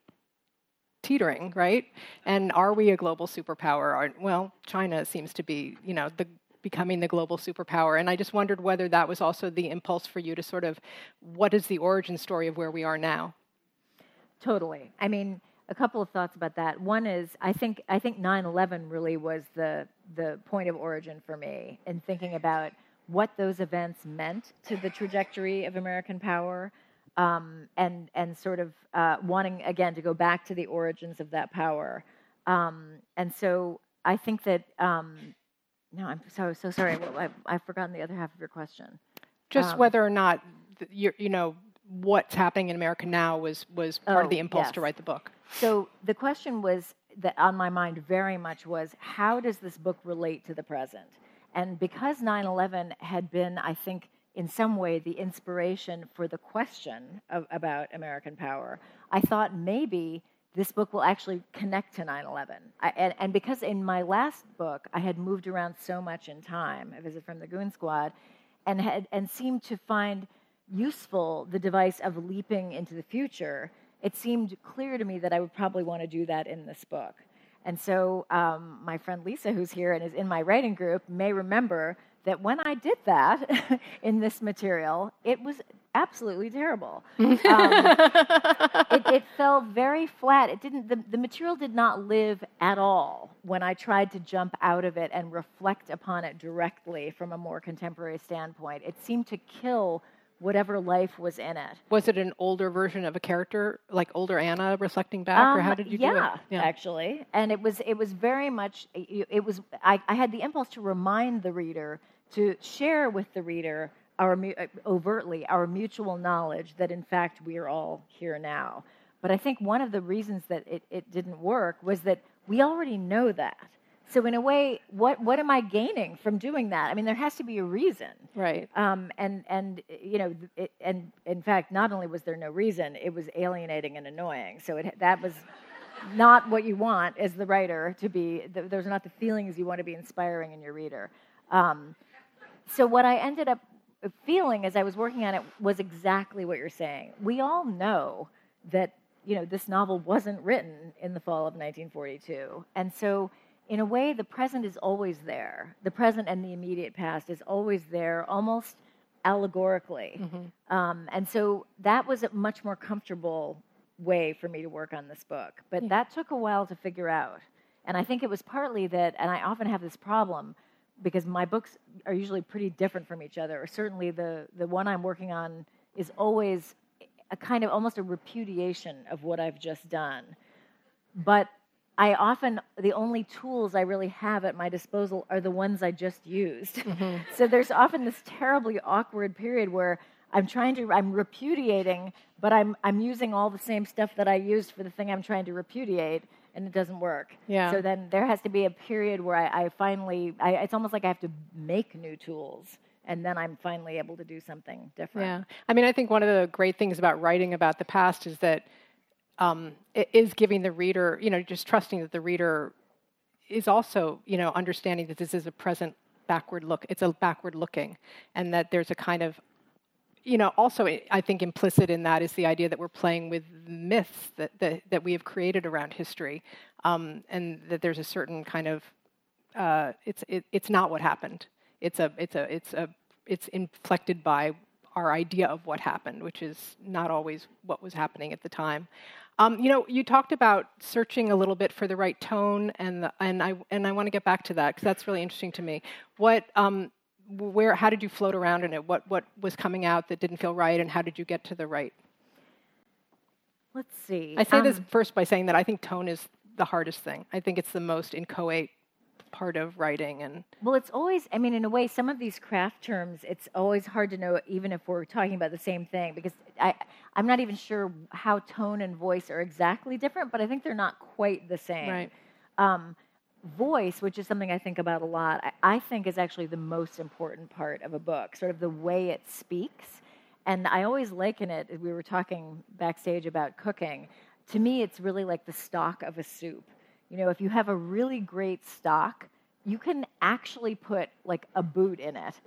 teetering, right? And are we a global superpower? Are, well, China seems to be, you know, the becoming the global superpower. And I just wondered whether that was also the impulse for you to sort of, what is the origin story of where we are now? Totally. I mean. A couple of thoughts about that. One is, I think I think nine eleven really was the the point of origin for me in thinking about what those events meant to the trajectory of American power, um, and and sort of uh, wanting again to go back to the origins of that power. Um, and so I think that um, no, I'm so so sorry. Well, I, I've forgotten the other half of your question. Just um, whether or not you you know what's happening in America now was was part oh, of the impulse yes. to write the book. So the question was that on my mind very much was, how does this book relate to the present? And because nine eleven had been, I think, in some way the inspiration for the question of, about American power, I thought maybe this book will actually connect to nine eleven. I, and, and because in my last book, I had moved around so much in time, A Visit from the Goon Squad, and had and seemed to find useful the device of leaping into the future, it seemed clear to me that I would probably want to do that in this book. And so um, my friend Lisa, who's here and is in my writing group, may remember that when I did that in this material, it was absolutely terrible. Um, it, it fell very flat. It didn't. The, the material did not live at all when I tried to jump out of it and reflect upon it directly from a more contemporary standpoint. It seemed to kill whatever life was in it. Was it an older version of a character, like older Anna reflecting back, um, or how did you yeah, do it? Yeah, actually. And it was it was very much, it was, I, I had the impulse to remind the reader, to share with the reader our overtly our mutual knowledge that in fact we are all here now. But I think one of the reasons that it, it didn't work was that we already know that. So in a way, what, what am I gaining from doing that? I mean, there has to be a reason, right? Um, and and you know, it, and in fact, not only was there no reason, it was alienating and annoying. So it, that was not what you want as the writer to be. Those are not the feelings you want to be inspiring in your reader. Um, so what I ended up feeling as I was working on it was exactly what you're saying. We all know that you know this novel wasn't written in the fall of nineteen forty-two, and so. In a way, the present is always there. The present and the immediate past is always there, almost allegorically. Mm-hmm. Um, and so that was a much more comfortable way for me to work on this book. But yeah. that took a while to figure out. And I think it was partly that, and I often have this problem, because my books are usually pretty different from each other. Or certainly the, the one I'm working on is always a kind of almost a repudiation of what I've just done. But I often, the only tools I really have at my disposal are the ones I just used. Mm-hmm. So there's often this terribly awkward period where I'm trying to, I'm repudiating, but I'm I'm using all the same stuff that I used for the thing I'm trying to repudiate, and it doesn't work. Yeah. So then there has to be a period where I, I finally, I, it's almost like I have to make new tools, and then I'm finally able to do something different. Yeah. I mean, I think one of the great things about writing about the past is that Um, it is giving the reader, you know, just trusting that the reader is also, you know, understanding that this is a present backward look. It's a backward looking, and that there's a kind of, you know, also I think implicit in that is the idea that we're playing with myths that that, that we have created around history, um, and that there's a certain kind of, uh, it's it, it's not what happened. It's a it's a it's a it's inflected by our idea of what happened, which is not always what was happening at the time. Um, you know, you talked about searching a little bit for the right tone, and the, and I and I want to get back to that because that's really interesting to me. What, um, where, how did you float around in it? What what was coming out that didn't feel right, and how did you get to the right? Let's see. I say um, this first by saying that I think tone is the hardest thing. I think it's the most inchoate part of writing. And well, it's always, I mean, in a way, some of these craft terms, it's always hard to know, even if we're talking about the same thing, because I, I'm not even sure how tone and voice are exactly different, but I think they're not quite the same. Right. Um, voice, which is something I think about a lot, I, I think is actually the most important part of a book, sort of the way it speaks. And I always liken it, we were talking backstage about cooking, to me it's really like the stock of a soup. You know, if you have a really great stock, you can actually put like a boot in it.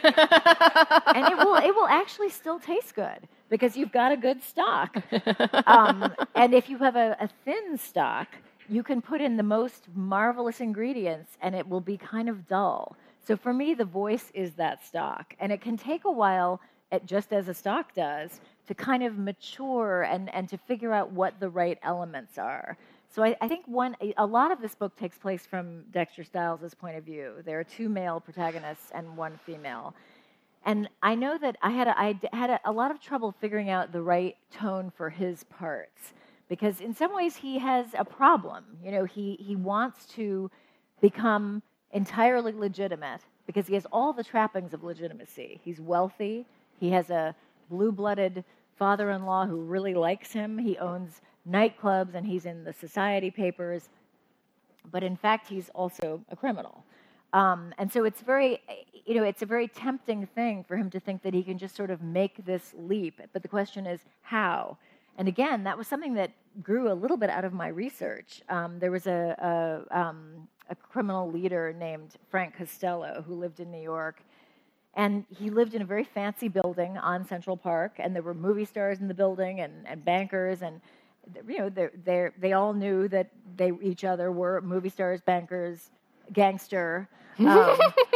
And it will it will actually still taste good because you've got a good stock. Um, and if you have a, a thin stock, you can put in the most marvelous ingredients and it will be kind of dull. So for me, the voice is that stock. And it can take a while, at, just as a stock does, to kind of mature and, and to figure out what the right elements are. So I, I think one, a lot of this book takes place from Dexter Stiles' point of view. There are two male protagonists and one female. And I know that I had a, I had a, a lot of trouble figuring out the right tone for his parts. Because in some ways he has a problem. You know, he, he wants to become entirely legitimate because he has all the trappings of legitimacy. He's wealthy. He has a blue-blooded father-in-law who really likes him. He owns nightclubs and he's in the society papers. But in fact, he's also a criminal. Um, and so it's very, you know, it's a very tempting thing for him to think that he can just sort of make this leap. But the question is, how? And again, that was something that grew a little bit out of my research. Um, there was a, a, um, a criminal leader named Frank Costello who lived in New York. And he lived in a very fancy building on Central Park. And there were movie stars in the building and, and bankers. And, you know, they they they all knew that they each other were movie stars, bankers, gangster. Um,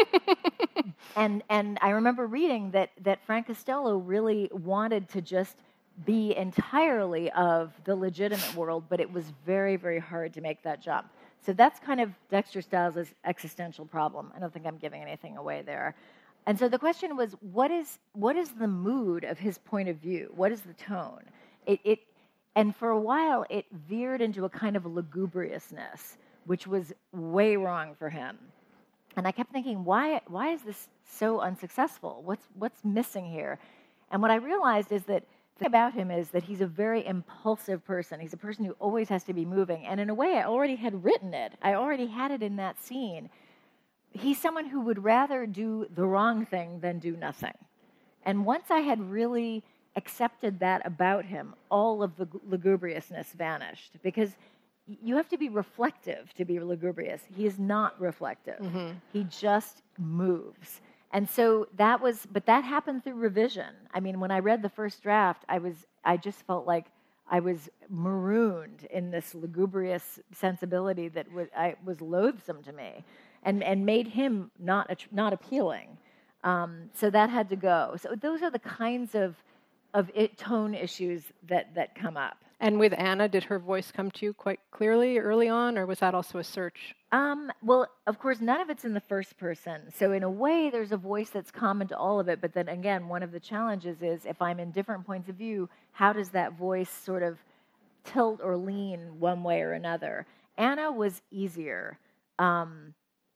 and and I remember reading that that Frank Costello really wanted to just be entirely of the legitimate world, but it was very, very hard to make that jump. So that's kind of Dexter Stiles' existential problem. I don't think I'm giving anything away there. And so the question was, what is what is the mood of his point of view? What is the tone? It, it and for a while, it veered into a kind of lugubriousness, which was way wrong for him. And I kept thinking, why why is this so unsuccessful? What's what's missing here? And what I realized is that the thing about him is that he's a very impulsive person. He's a person who always has to be moving. And in a way, I already had written it. I already had it in that scene. He's someone who would rather do the wrong thing than do nothing. And once I had really accepted that about him, all of the lugubriousness vanished. Because you have to be reflective to be lugubrious. He is not reflective. Mm-hmm. He just moves. And so that was, but that happened through revision. I mean, when I read the first draft, I was, I just felt like I was marooned in this lugubrious sensibility that was, I, was loathsome to me, and and made him not not appealing. Um, so that had to go. So those are the kinds of of it, tone issues that that come up. And with Anna, did her voice come to you quite clearly early on, or was that also a search? Um, well, of course, none of it's in the first person. So in a way, there's a voice that's common to all of it. But then again, one of the challenges is if I'm in different points of view, how does that voice sort of tilt or lean one way or another? Anna was easier. Um,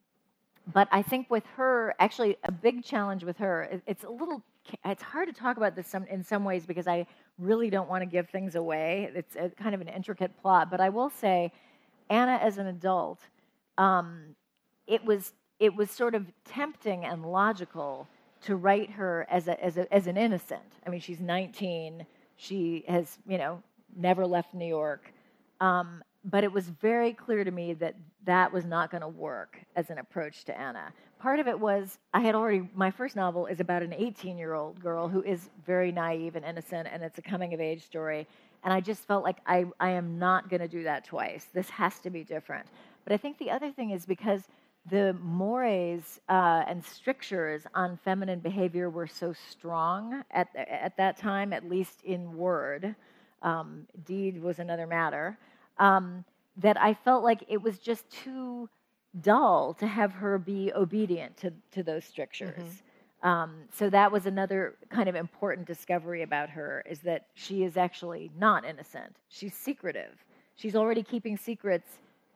but I think with her, actually, a big challenge with her, it, it's a little, it's hard to talk about this some, in some ways because I really don't want to give things away. It's a, kind of an intricate plot. But I will say, Anna as an adult, um, it was it was sort of tempting and logical to write her as a, as a, as an innocent. I mean, she's nineteen. She has, you know, never left New York. Um, but it was very clear to me that that was not going to work as an approach to Anna. Part of it was I had already, my first novel is about an eighteen-year-old girl who is very naive and innocent, and it's a coming-of-age story. And I just felt like I, I am not going to do that twice. This has to be different. But I think the other thing is because the mores uh, and strictures on feminine behavior were so strong at at that time, at least in word, um, deed was another matter, um, that I felt like it was just too dull to have her be obedient to, to those strictures. Mm-hmm. Um, so that was another kind of important discovery about her, is that she is actually not innocent. She's secretive. She's already keeping secrets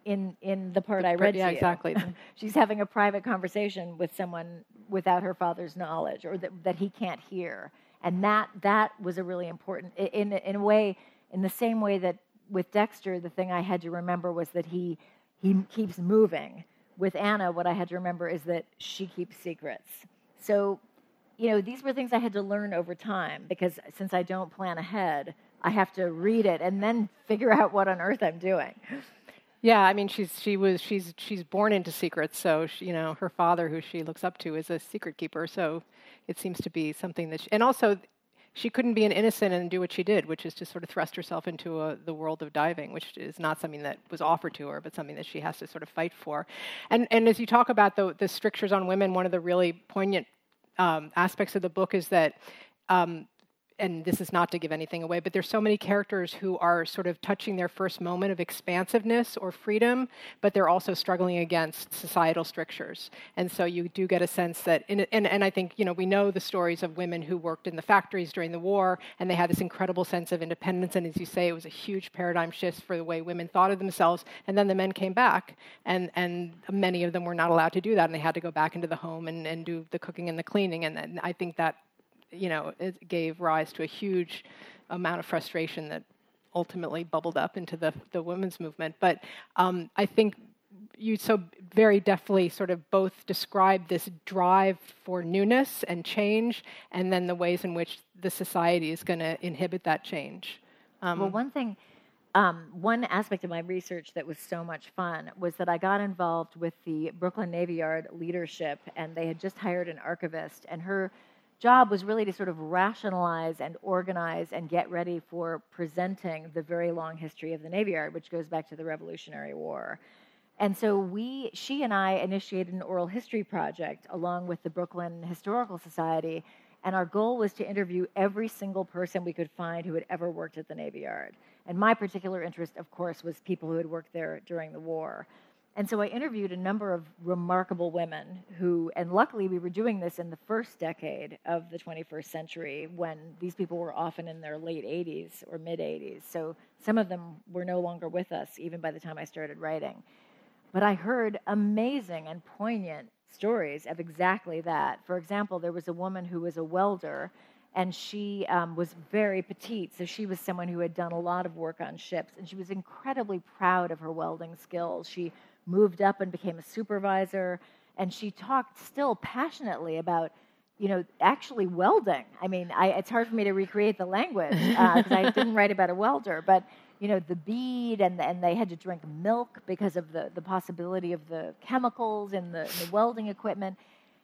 in, in the part The I per- read yeah, to you. exactly. She's having a private conversation with someone without her father's knowledge, or that, that he can't hear. And that that was a really important, in, in a way, in the same way that with Dexter, the thing I had to remember was that he he keeps moving. With Anna, what I had to remember is that she keeps secrets. So, you know, these were things I had to learn over time, because since I don't plan ahead, I have to read it and then figure out what on earth I'm doing. Yeah, I mean, she's she was she's she's born into secrets. So she, you know, her father, who she looks up to, is a secret keeper. So it seems to be something that, she, and also she couldn't be an innocent and do what she did, which is to sort of thrust herself into a, the world of diving, which is not something that was offered to her, but something that she has to sort of fight for. And and as you talk about the the strictures on women, one of the really poignant um, aspects of the book is that. Um, and this is not to give anything away, but there's so many characters who are sort of touching their first moment of expansiveness or freedom, but they're also struggling against societal strictures. And so you do get a sense that, in, and, and I think, you know, we know the stories of women who worked in the factories during the war, and they had this incredible sense of independence, and as you say, it was a huge paradigm shift for the way women thought of themselves, and then the men came back, and, and many of them were not allowed to do that, and they had to go back into the home and, and do the cooking and the cleaning, and, and I think that you know, it gave rise to a huge amount of frustration that ultimately bubbled up into the, the women's movement. But um, I think you so very deftly sort of both describe this drive for newness and change, and then the ways in which the society is going to inhibit that change. Um, well, one thing, um, one aspect of my research that was so much fun was that I got involved with the Brooklyn Navy Yard leadership, and they had just hired an archivist, and her job was really to sort of rationalize and organize and get ready for presenting the very long history of the Navy Yard, which goes back to the Revolutionary War. And so we, she and I initiated an oral history project along with the Brooklyn Historical Society, and our goal was to interview every single person we could find who had ever worked at the Navy Yard. And my particular interest, of course, was people who had worked there during the war. And so I interviewed a number of remarkable women who, and luckily we were doing this in the first decade of the twenty-first century, when these people were often in their late eighties or mid-eighties. So some of them were no longer with us, even by the time I started writing. But I heard amazing and poignant stories of exactly that. For example, there was a woman who was a welder, and she um, was very petite, so she was someone who had done a lot of work on ships, and she was incredibly proud of her welding skills. She moved up and became a supervisor, and she talked still passionately about, you know, actually welding. I mean, I, it's hard for me to recreate the language because uh, I didn't write about a welder, but, you know, the bead, and, and they had to drink milk because of the, the possibility of the chemicals in the, in the welding equipment.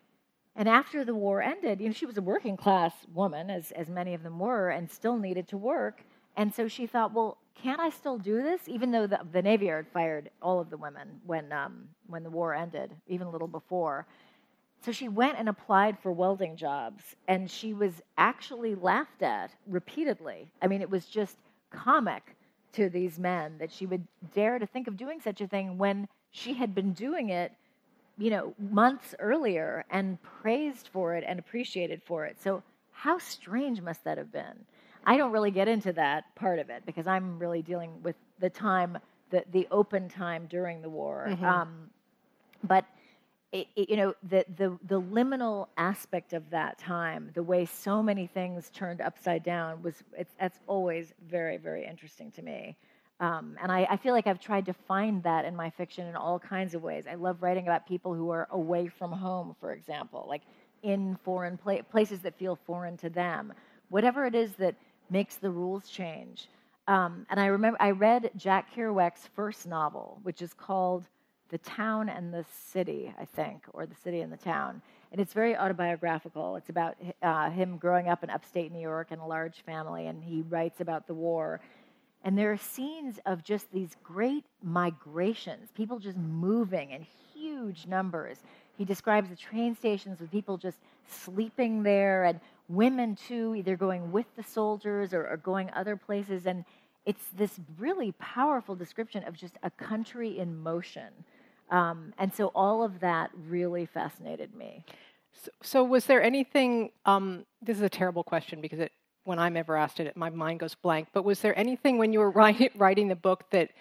And after the war ended, you know, she was a working class woman, as, as many of them were, and still needed to work. And so she thought, well, can't I still do this? Even though the, the Navy Yard fired all of the women when um, when the war ended, even a little before. So she went and applied for welding jobs, and she was actually laughed at repeatedly. I mean, it was just comic to these men that she would dare to think of doing such a thing when she had been doing it, you know, months earlier and praised for it and appreciated for it. So how strange must that have been? I don't really get into that part of it because I'm really dealing with the time, the, the open time during the war. Mm-hmm. Um, but, it, it, you know, the, the, the liminal aspect of that time, the way so many things turned upside down, was it's, that's always very, very interesting to me. Um, and I, I feel like I've tried to find that in my fiction in all kinds of ways. I love writing about people who are away from home, for example, like in foreign pla- places that feel foreign to them. Whatever it is that makes the rules change. Um, and I remember I read Jack Kerouac's first novel, which is called The Town and the City, I think, or The City and the Town. And it's very autobiographical. It's about uh, him growing up in upstate New York in a large family, and he writes about the war. And there are scenes of just these great migrations, people just moving in huge numbers. He describes the train stations with people just sleeping there, and women, too, either going with the soldiers or, or going other places. And it's this really powerful description of just a country in motion. Um, and so all of that really fascinated me. So, so was there anything, um, this is a terrible question because it, when I'm ever asked it, my mind goes blank, but was there anything when you were write, writing the book that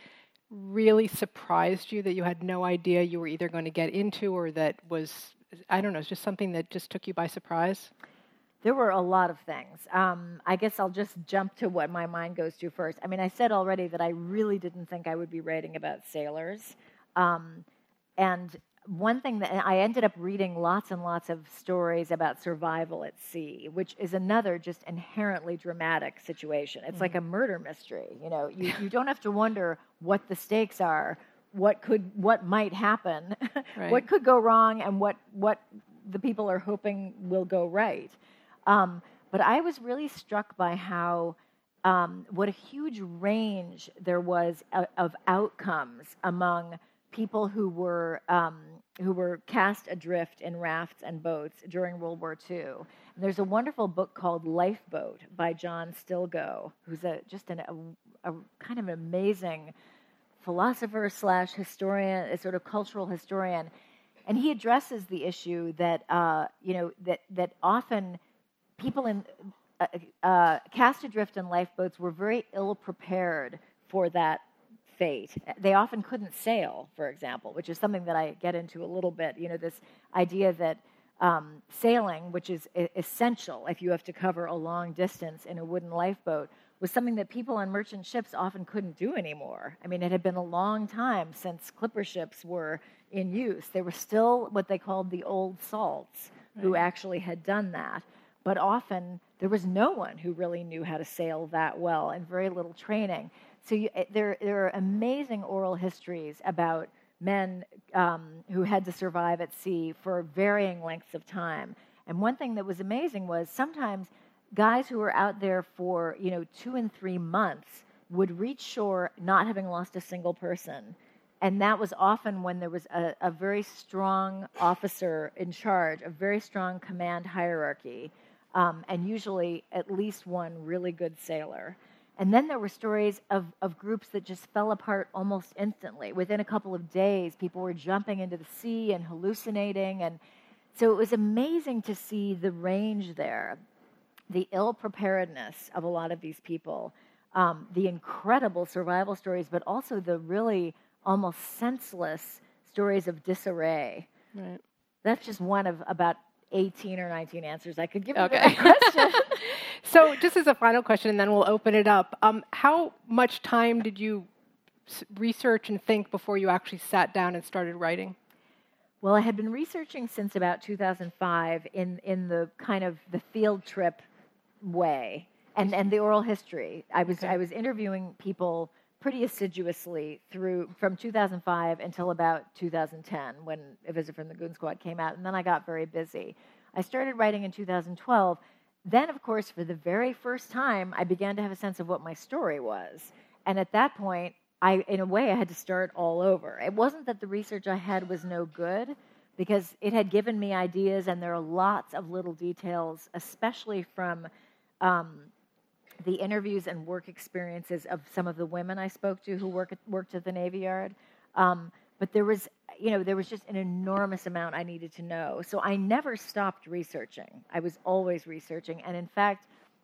really surprised you that you had no idea you were either going to get into, or that was, I don't know, it's just something that just took you by surprise? There were a lot of things. Um, I guess I'll just jump to what my mind goes to first. I mean, I said already that I really didn't think I would be writing about sailors. Um, and one thing that I ended up reading lots and lots of stories about survival at sea, which is another just inherently dramatic situation. It's mm-hmm. like a murder mystery. You know, you, you don't have to wonder what the stakes are, what could, what might happen, right. what could go wrong, and what what the people are hoping will go right. Um, but I was really struck by how um, what a huge range there was of, of outcomes among people who were um, who were cast adrift in rafts and boats during World War Two. And there's a wonderful book called Lifeboat by John Stilgoe, who's a just an, a, a kind of amazing philosopher slash historian, a sort of cultural historian, and he addresses the issue that uh, you know that that often people in uh, uh, cast adrift in lifeboats were very ill prepared for that fate. They often couldn't sail, for example, which is something that I get into a little bit. You know, this idea that um, sailing, which is essential if you have to cover a long distance in a wooden lifeboat, was something that people on merchant ships often couldn't do anymore. I mean, it had been a long time since clipper ships were in use. They were still what they called the old salts, right. who actually had done that. But often there was no one who really knew how to sail that well, and very little training. So you, there, there are amazing oral histories about men um, who had to survive at sea for varying lengths of time. And one thing that was amazing was sometimes guys who were out there for, you know, two and three months would reach shore not having lost a single person. And that was often when there was a, a very strong officer in charge, a very strong command hierarchy, um, and usually at least one really good sailor. And then there were stories of, of groups that just fell apart almost instantly. Within a couple of days, people were jumping into the sea and hallucinating. And so it was amazing to see the range there, the ill-preparedness of a lot of these people, um, the incredible survival stories, but also the really almost senseless stories of disarray. Right. That's just one of about eighteen or nineteen answers I could give you okay. to that question. So just as a final question, and then we'll open it up, um, how much time did you s- research and think before you actually sat down and started writing? Well, I had been researching since about two thousand five in, in the kind of the field trip way and, and the oral history. I was okay. I was interviewing people pretty assiduously through from two thousand five until about two thousand ten when A Visit from the Goon Squad came out, and then I got very busy. I started writing in two thousand twelve. Then, of course, for the very first time, I began to have a sense of what my story was. And at that point, I, in a way, I had to start all over. It wasn't that the research I had was no good, because it had given me ideas, and there are lots of little details, especially from um, the interviews and work experiences of some of the women I spoke to who work at, worked at the Navy Yard. Um, but there was, you know, there was just an enormous amount I needed to know. So I never stopped researching. I was always researching. And in fact,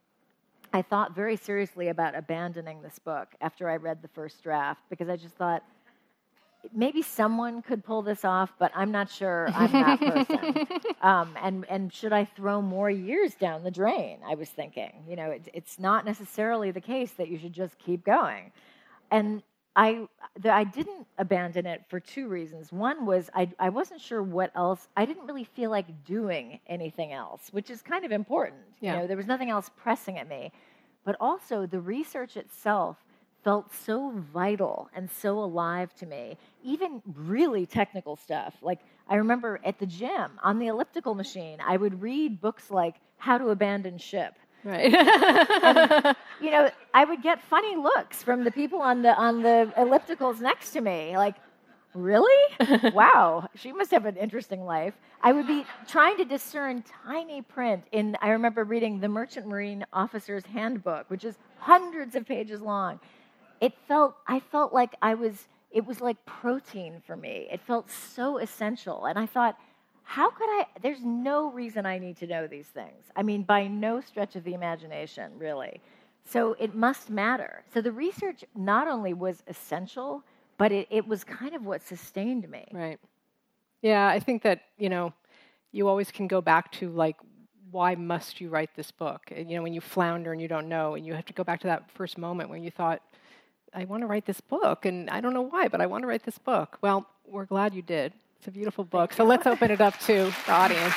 I thought very seriously about abandoning this book after I read the first draft, because I just thought, maybe someone could pull this off, but I'm not sure I'm that person. Um, and, and should I throw more years down the drain, I was thinking. You know, it, it's not necessarily the case that you should just keep going. And I, the, I didn't abandon it for two reasons. One was I, I wasn't sure what else. I didn't really feel like doing anything else, which is kind of important. Yeah. You know, there was nothing else pressing at me. But also the research itself felt so vital and so alive to me, even really technical stuff. Like, I remember at the gym, on the elliptical machine, I would read books like How to Abandon Ship. Right. And, you know, I would get funny looks from the people on the on the ellipticals next to me, like, really? Wow, she must have an interesting life. I would be trying to discern tiny print in, I remember reading the Merchant Marine Officer's Handbook, which is hundreds of pages long. It felt, I felt like I was, it was like protein for me. It felt so essential. And I thought, how could I, there's no reason I need to know these things. I mean, by no stretch of the imagination, really. So it must matter. So the research not only was essential, but it, it was kind of what sustained me. Right. Yeah, I think that, you know, you always can go back to, like, why must you write this book? And, you know, when you flounder and you don't know, and you have to go back to that first moment when you thought, I want to write this book, and I don't know why, but I want to write this book. Well, we're glad you did. It's a beautiful book. So let's open it up to the audience.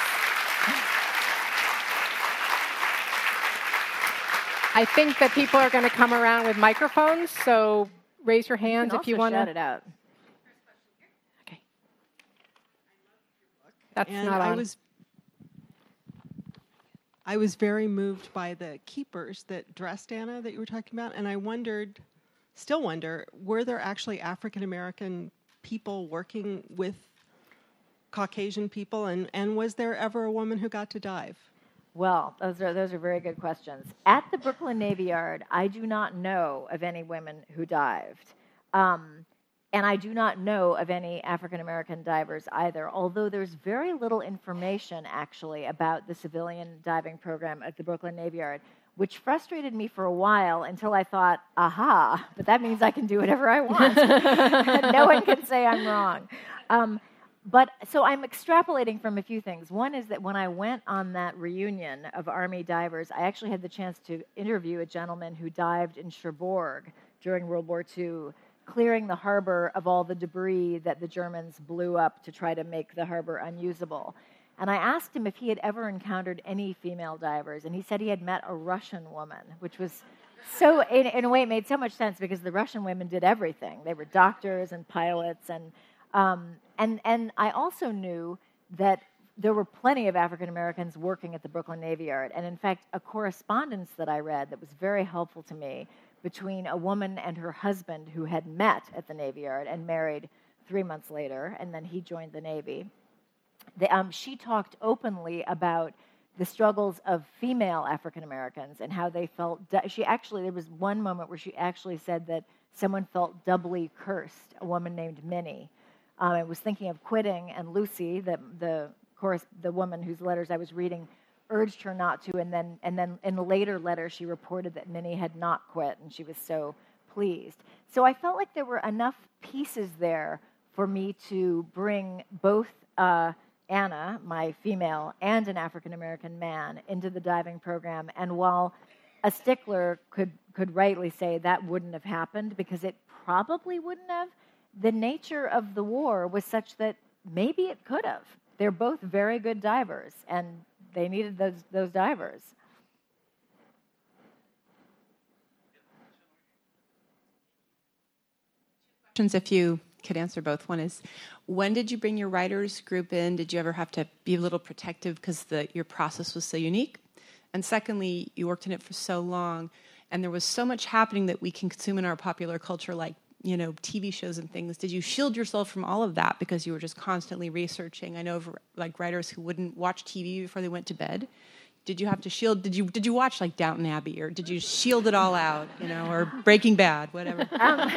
I think that people are going to come around with microphones, so raise your hands you if you want to. to. Shout it out. Okay. That's and not on. I was, I was very moved by the keepers that dressed Anna that you were talking about, and I wondered, still wonder, were there actually African American people working with Caucasian people, and, and was there ever a woman who got to dive? Well, those are those are very good questions. At the Brooklyn Navy Yard, I do not know of any women who dived. Um, and I do not know of any African-American divers either, although there's very little information, actually, about the civilian diving program at the Brooklyn Navy Yard, which frustrated me for a while until I thought, aha, but that means I can do whatever I want. No one can say I'm wrong. Um, But so I'm extrapolating from a few things. One is that when I went on that reunion of Army divers, I actually had the chance to interview a gentleman who dived in Cherbourg during World War Two, clearing the harbor of all the debris that the Germans blew up to try to make the harbor unusable. And I asked him if he had ever encountered any female divers, and he said he had met a Russian woman, which was so, in, in a way, it made so much sense because the Russian women did everything. They were doctors and pilots, and um, and and I also knew that there were plenty of African Americans working at the Brooklyn Navy Yard, and in fact, a correspondence that I read that was very helpful to me between a woman and her husband who had met at the Navy Yard and married three months later, and then he joined the Navy. The, um, she talked openly about the struggles of female African Americans and how they felt. She actually, there was one moment where she actually said that someone felt doubly cursed, a woman named Minnie. Um, I was thinking of quitting, and Lucy, the the chorus, the woman whose letters I was reading, urged her not to, and then and then in a later letter she reported that Minnie had not quit, and she was so pleased. So I felt like there were enough pieces there for me to bring both uh, Anna, my female, and an African-American man into the diving program. And while a stickler could, could rightly say that wouldn't have happened, because it probably wouldn't have, the nature of the war was such that maybe it could have. They're both very good divers, and they needed those, those divers. If you could answer both. One is, when did you bring your writers group in? Did you ever have to be a little protective because the, your process was so unique? And secondly, you worked in it for so long, and there was so much happening that we can consume in our popular culture, like, you know, T V shows and things. Did you shield yourself from all of that because you were just constantly researching? I know of like writers who wouldn't watch T V before they went to bed. Did you have to shield? Did you did you watch like Downton Abbey, or did you shield it all out? You know, or Breaking Bad, whatever. Um,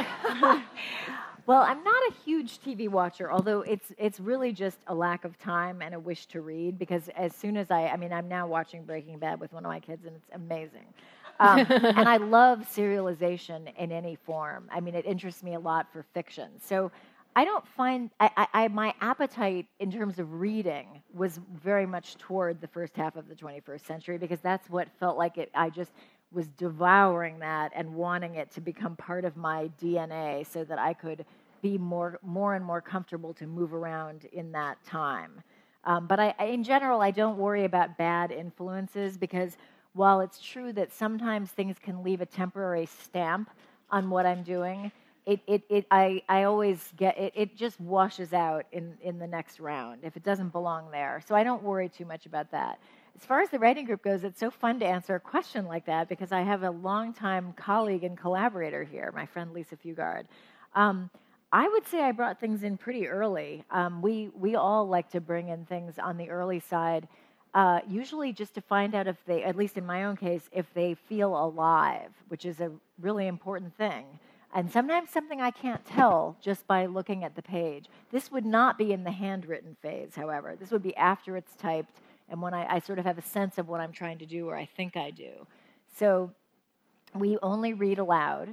Well, I'm not a huge T V watcher, although it's it's really just a lack of time and a wish to read, because as soon as I, I mean, I'm now watching Breaking Bad with one of my kids, and it's amazing. Um, and I love serialization in any form. I mean, it interests me a lot for fiction. So I don't find, I, I, I my appetite in terms of reading was very much toward the first half of the twenty-first century, because that's what felt like it, I just was devouring that and wanting it to become part of my D N A so that I could be more more and more comfortable to move around in that time. Um, but I, I, in general, I don't worry about bad influences, because while it's true that sometimes things can leave a temporary stamp on what I'm doing, it, it, it I, I always get, it, it just washes out in, in the next round if it doesn't belong there. So I don't worry too much about that. As far as the writing group goes, it's so fun to answer a question like that, because I have a longtime colleague and collaborator here, my friend Lisa Fugard. Um, I would say I brought things in pretty early. Um, we we all like to bring in things on the early side, uh, usually just to find out if they, at least in my own case, if they feel alive, which is a really important thing. And sometimes something I can't tell just by looking at the page. This would not be in the handwritten phase, however. This would be after it's typed, and when I, I sort of have a sense of what I'm trying to do, or I think I do. So we only read aloud.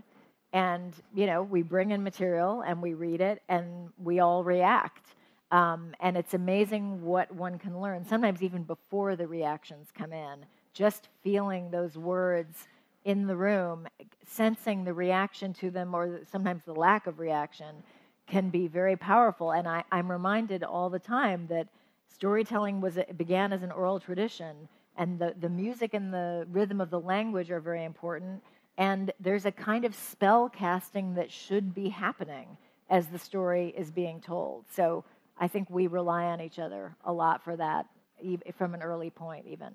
And, you know, we bring in material and we read it and we all react. Um, and it's amazing what one can learn, sometimes even before the reactions come in. Just feeling those words in the room, sensing the reaction to them or sometimes the lack of reaction can be very powerful. And I, I'm reminded all the time that storytelling was began as an oral tradition, and the, the music and the rhythm of the language are very important. And there's a kind of spell casting that should be happening as the story is being told. So I think we rely on each other a lot for that, from an early point even.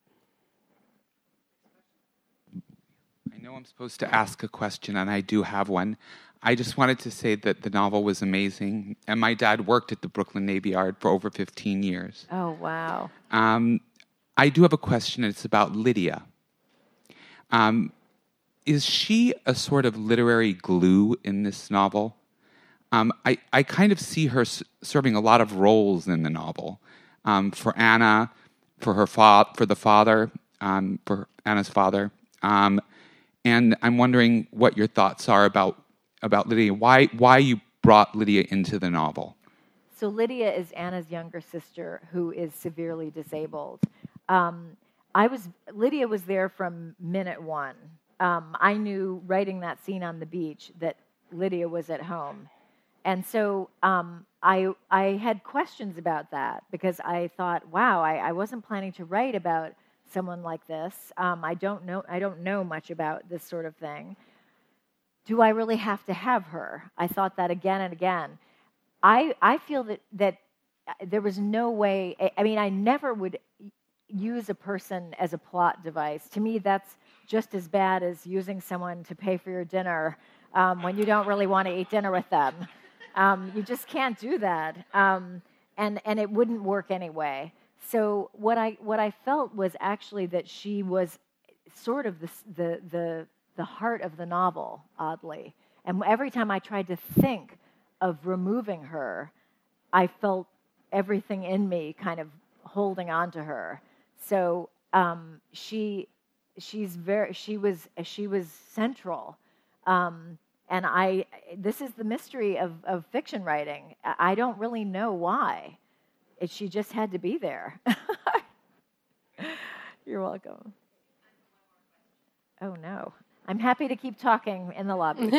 I know I'm supposed to ask a question, and I do have one. I just wanted to say that the novel was amazing, and my dad worked at the Brooklyn Navy Yard for over fifteen years. Oh, wow. Um, I do have a question, and it's about Lydia. Um, is she a sort of literary glue in this novel? Um, I, I kind of see her s- serving a lot of roles in the novel. Um, for Anna, for her fa- for the father, um, for Anna's father. Um, and I'm wondering what your thoughts are about about Lydia. Why why you brought Lydia into the novel? So Lydia is Anna's younger sister who is severely disabled. Um, I was Lydia was there from minute one. Um, I knew writing that scene on the beach that Lydia was at home. And so um, I I had questions about that because I thought, wow, I, I wasn't planning to write about someone like this. Um, I don't know I don't know much about this sort of thing. Do I really have to have her? I thought that again and again. I I feel that that there was no way. I mean, I never would use a person as a plot device. To me, that's just as bad as using someone to pay for your dinner um, when you don't really want to eat dinner with them. Um, you just can't do that, um, and and it wouldn't work anyway. So what I what I felt was actually that she was sort of the the the, the heart of the novel, oddly. And every time I tried to think of removing her, I felt everything in me kind of holding on to her. So um, she she's very she was she was central. Um, And I, this is the mystery of, of fiction writing. I don't really know why. It, she just had to be there. You're welcome. Oh, no. I'm happy to keep talking in the lobby.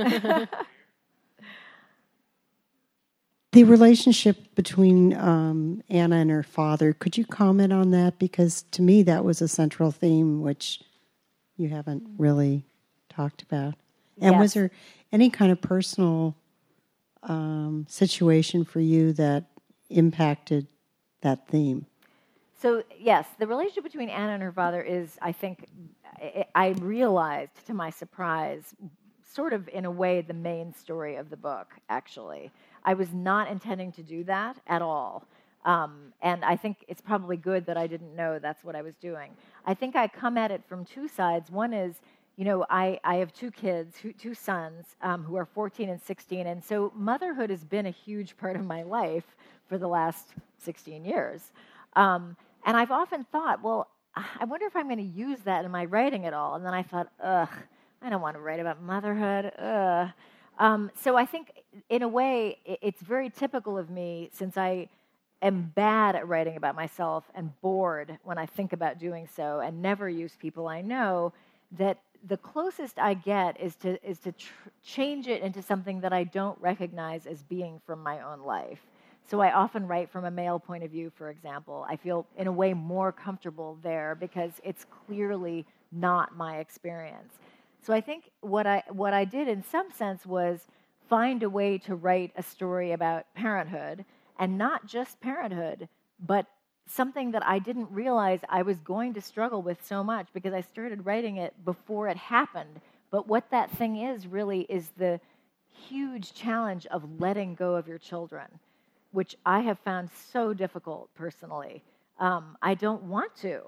The relationship between um, Anna and her father, could you comment on that? Because to me, that was a central theme, which you haven't really talked about. And Yes. was there any kind of personal um, situation for you that impacted that theme? So, yes, the relationship between Anna and her father is, I think, I, I realized to my surprise, sort of in a way, the main story of the book, actually. I was not intending to do that at all. Um, and I think it's probably good that I didn't know that's what I was doing. I think I come at it from two sides. One is, you know, I, I have two kids, two sons, um, who are fourteen and sixteen, and so motherhood has been a huge part of my life for the last sixteen years. Um, and I've often thought, well, I wonder if I'm going to use that in my writing at all. And then I thought, ugh, I don't want to write about motherhood, ugh. Um, so I think, in a way, it's very typical of me, since I am bad at writing about myself and bored when I think about doing so and never use people I know, that the closest I get is to is to tr- change it into something that I don't recognize as being from my own life. So I often write from a male point of view, for example. I feel, in a way, more comfortable there because it's clearly not my experience. So I think what I what I did in some sense was find a way to write a story about parenthood, and not just parenthood, but something that I didn't realize I was going to struggle with so much, because I started writing it before it happened. But what that thing is really is the huge challenge of letting go of your children, which I have found so difficult personally. Um, I don't want to.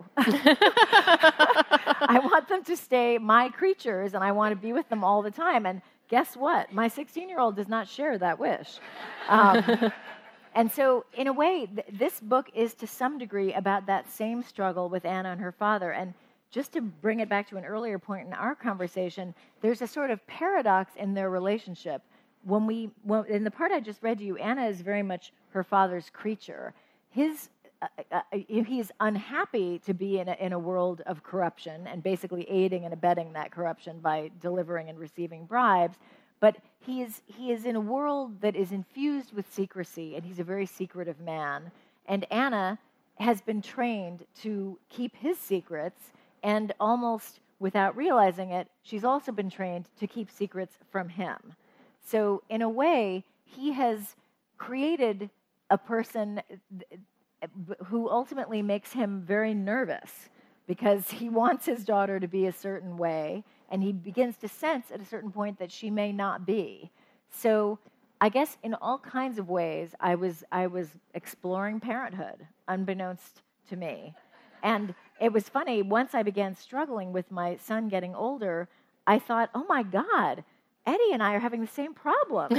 I want them to stay my creatures, and I want to be with them all the time. And guess what? My sixteen-year-old does not share that wish. Um, And so, in a way, th- this book is to some degree about that same struggle with Anna and her father. And just to bring it back to an earlier point in our conversation, there's a sort of paradox in their relationship. When we, when, in the part I just read to you, Anna is very much her father's creature. His, uh, uh, he's unhappy to be in a, in a world of corruption and basically aiding and abetting that corruption by delivering and receiving bribes. But he is, he is in a world that is infused with secrecy, and he's a very secretive man. And Anna has been trained to keep his secrets, and almost without realizing it, she's also been trained to keep secrets from him. So in a way, he has created a person who ultimately makes him very nervous because he wants his daughter to be a certain way, and he begins to sense at a certain point that she may not be. So I guess in all kinds of ways, I was I was exploring parenthood, unbeknownst to me. And it was funny, once I began struggling with my son getting older, I thought, oh my God, Eddie and I are having the same problem.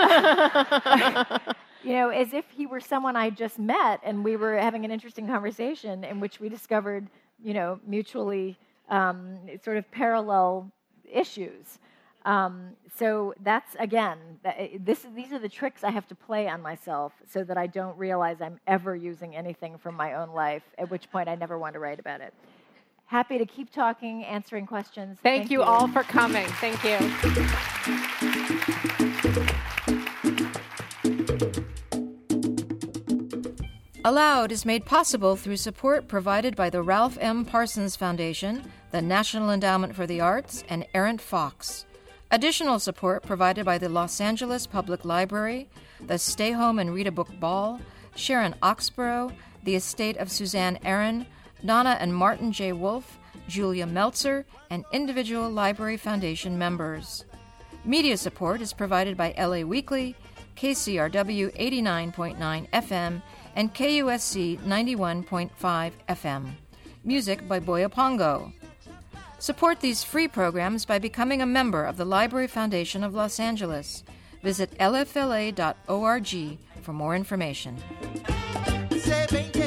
You know, as if he were someone I just met and we were having an interesting conversation in which we discovered, you know, mutually um, sort of parallel issues. Um, so that's, again, this, these are the tricks I have to play on myself so that I don't realize I'm ever using anything from my own life, at which point I never want to write about it. Happy to keep talking, answering questions. Thank, Thank you, you all for coming. Thank you. Aloud is made possible through support provided by the Ralph M. Parsons Foundation, the National Endowment for the Arts, and Errant Fox. Additional support provided by the Los Angeles Public Library, the Stay Home and Read a Book Ball, Sharon Oxborough, the estate of Suzanne Aaron, Donna and Martin J. Wolfe, Julia Meltzer, and individual Library Foundation members. Media support is provided by L A Weekly, K C R W eighty-nine point nine F M, and K U S C ninety-one point five F M. Music by Boya Pongo. Support these free programs by becoming a member of the Library Foundation of Los Angeles. Visit L F L A dot org for more information.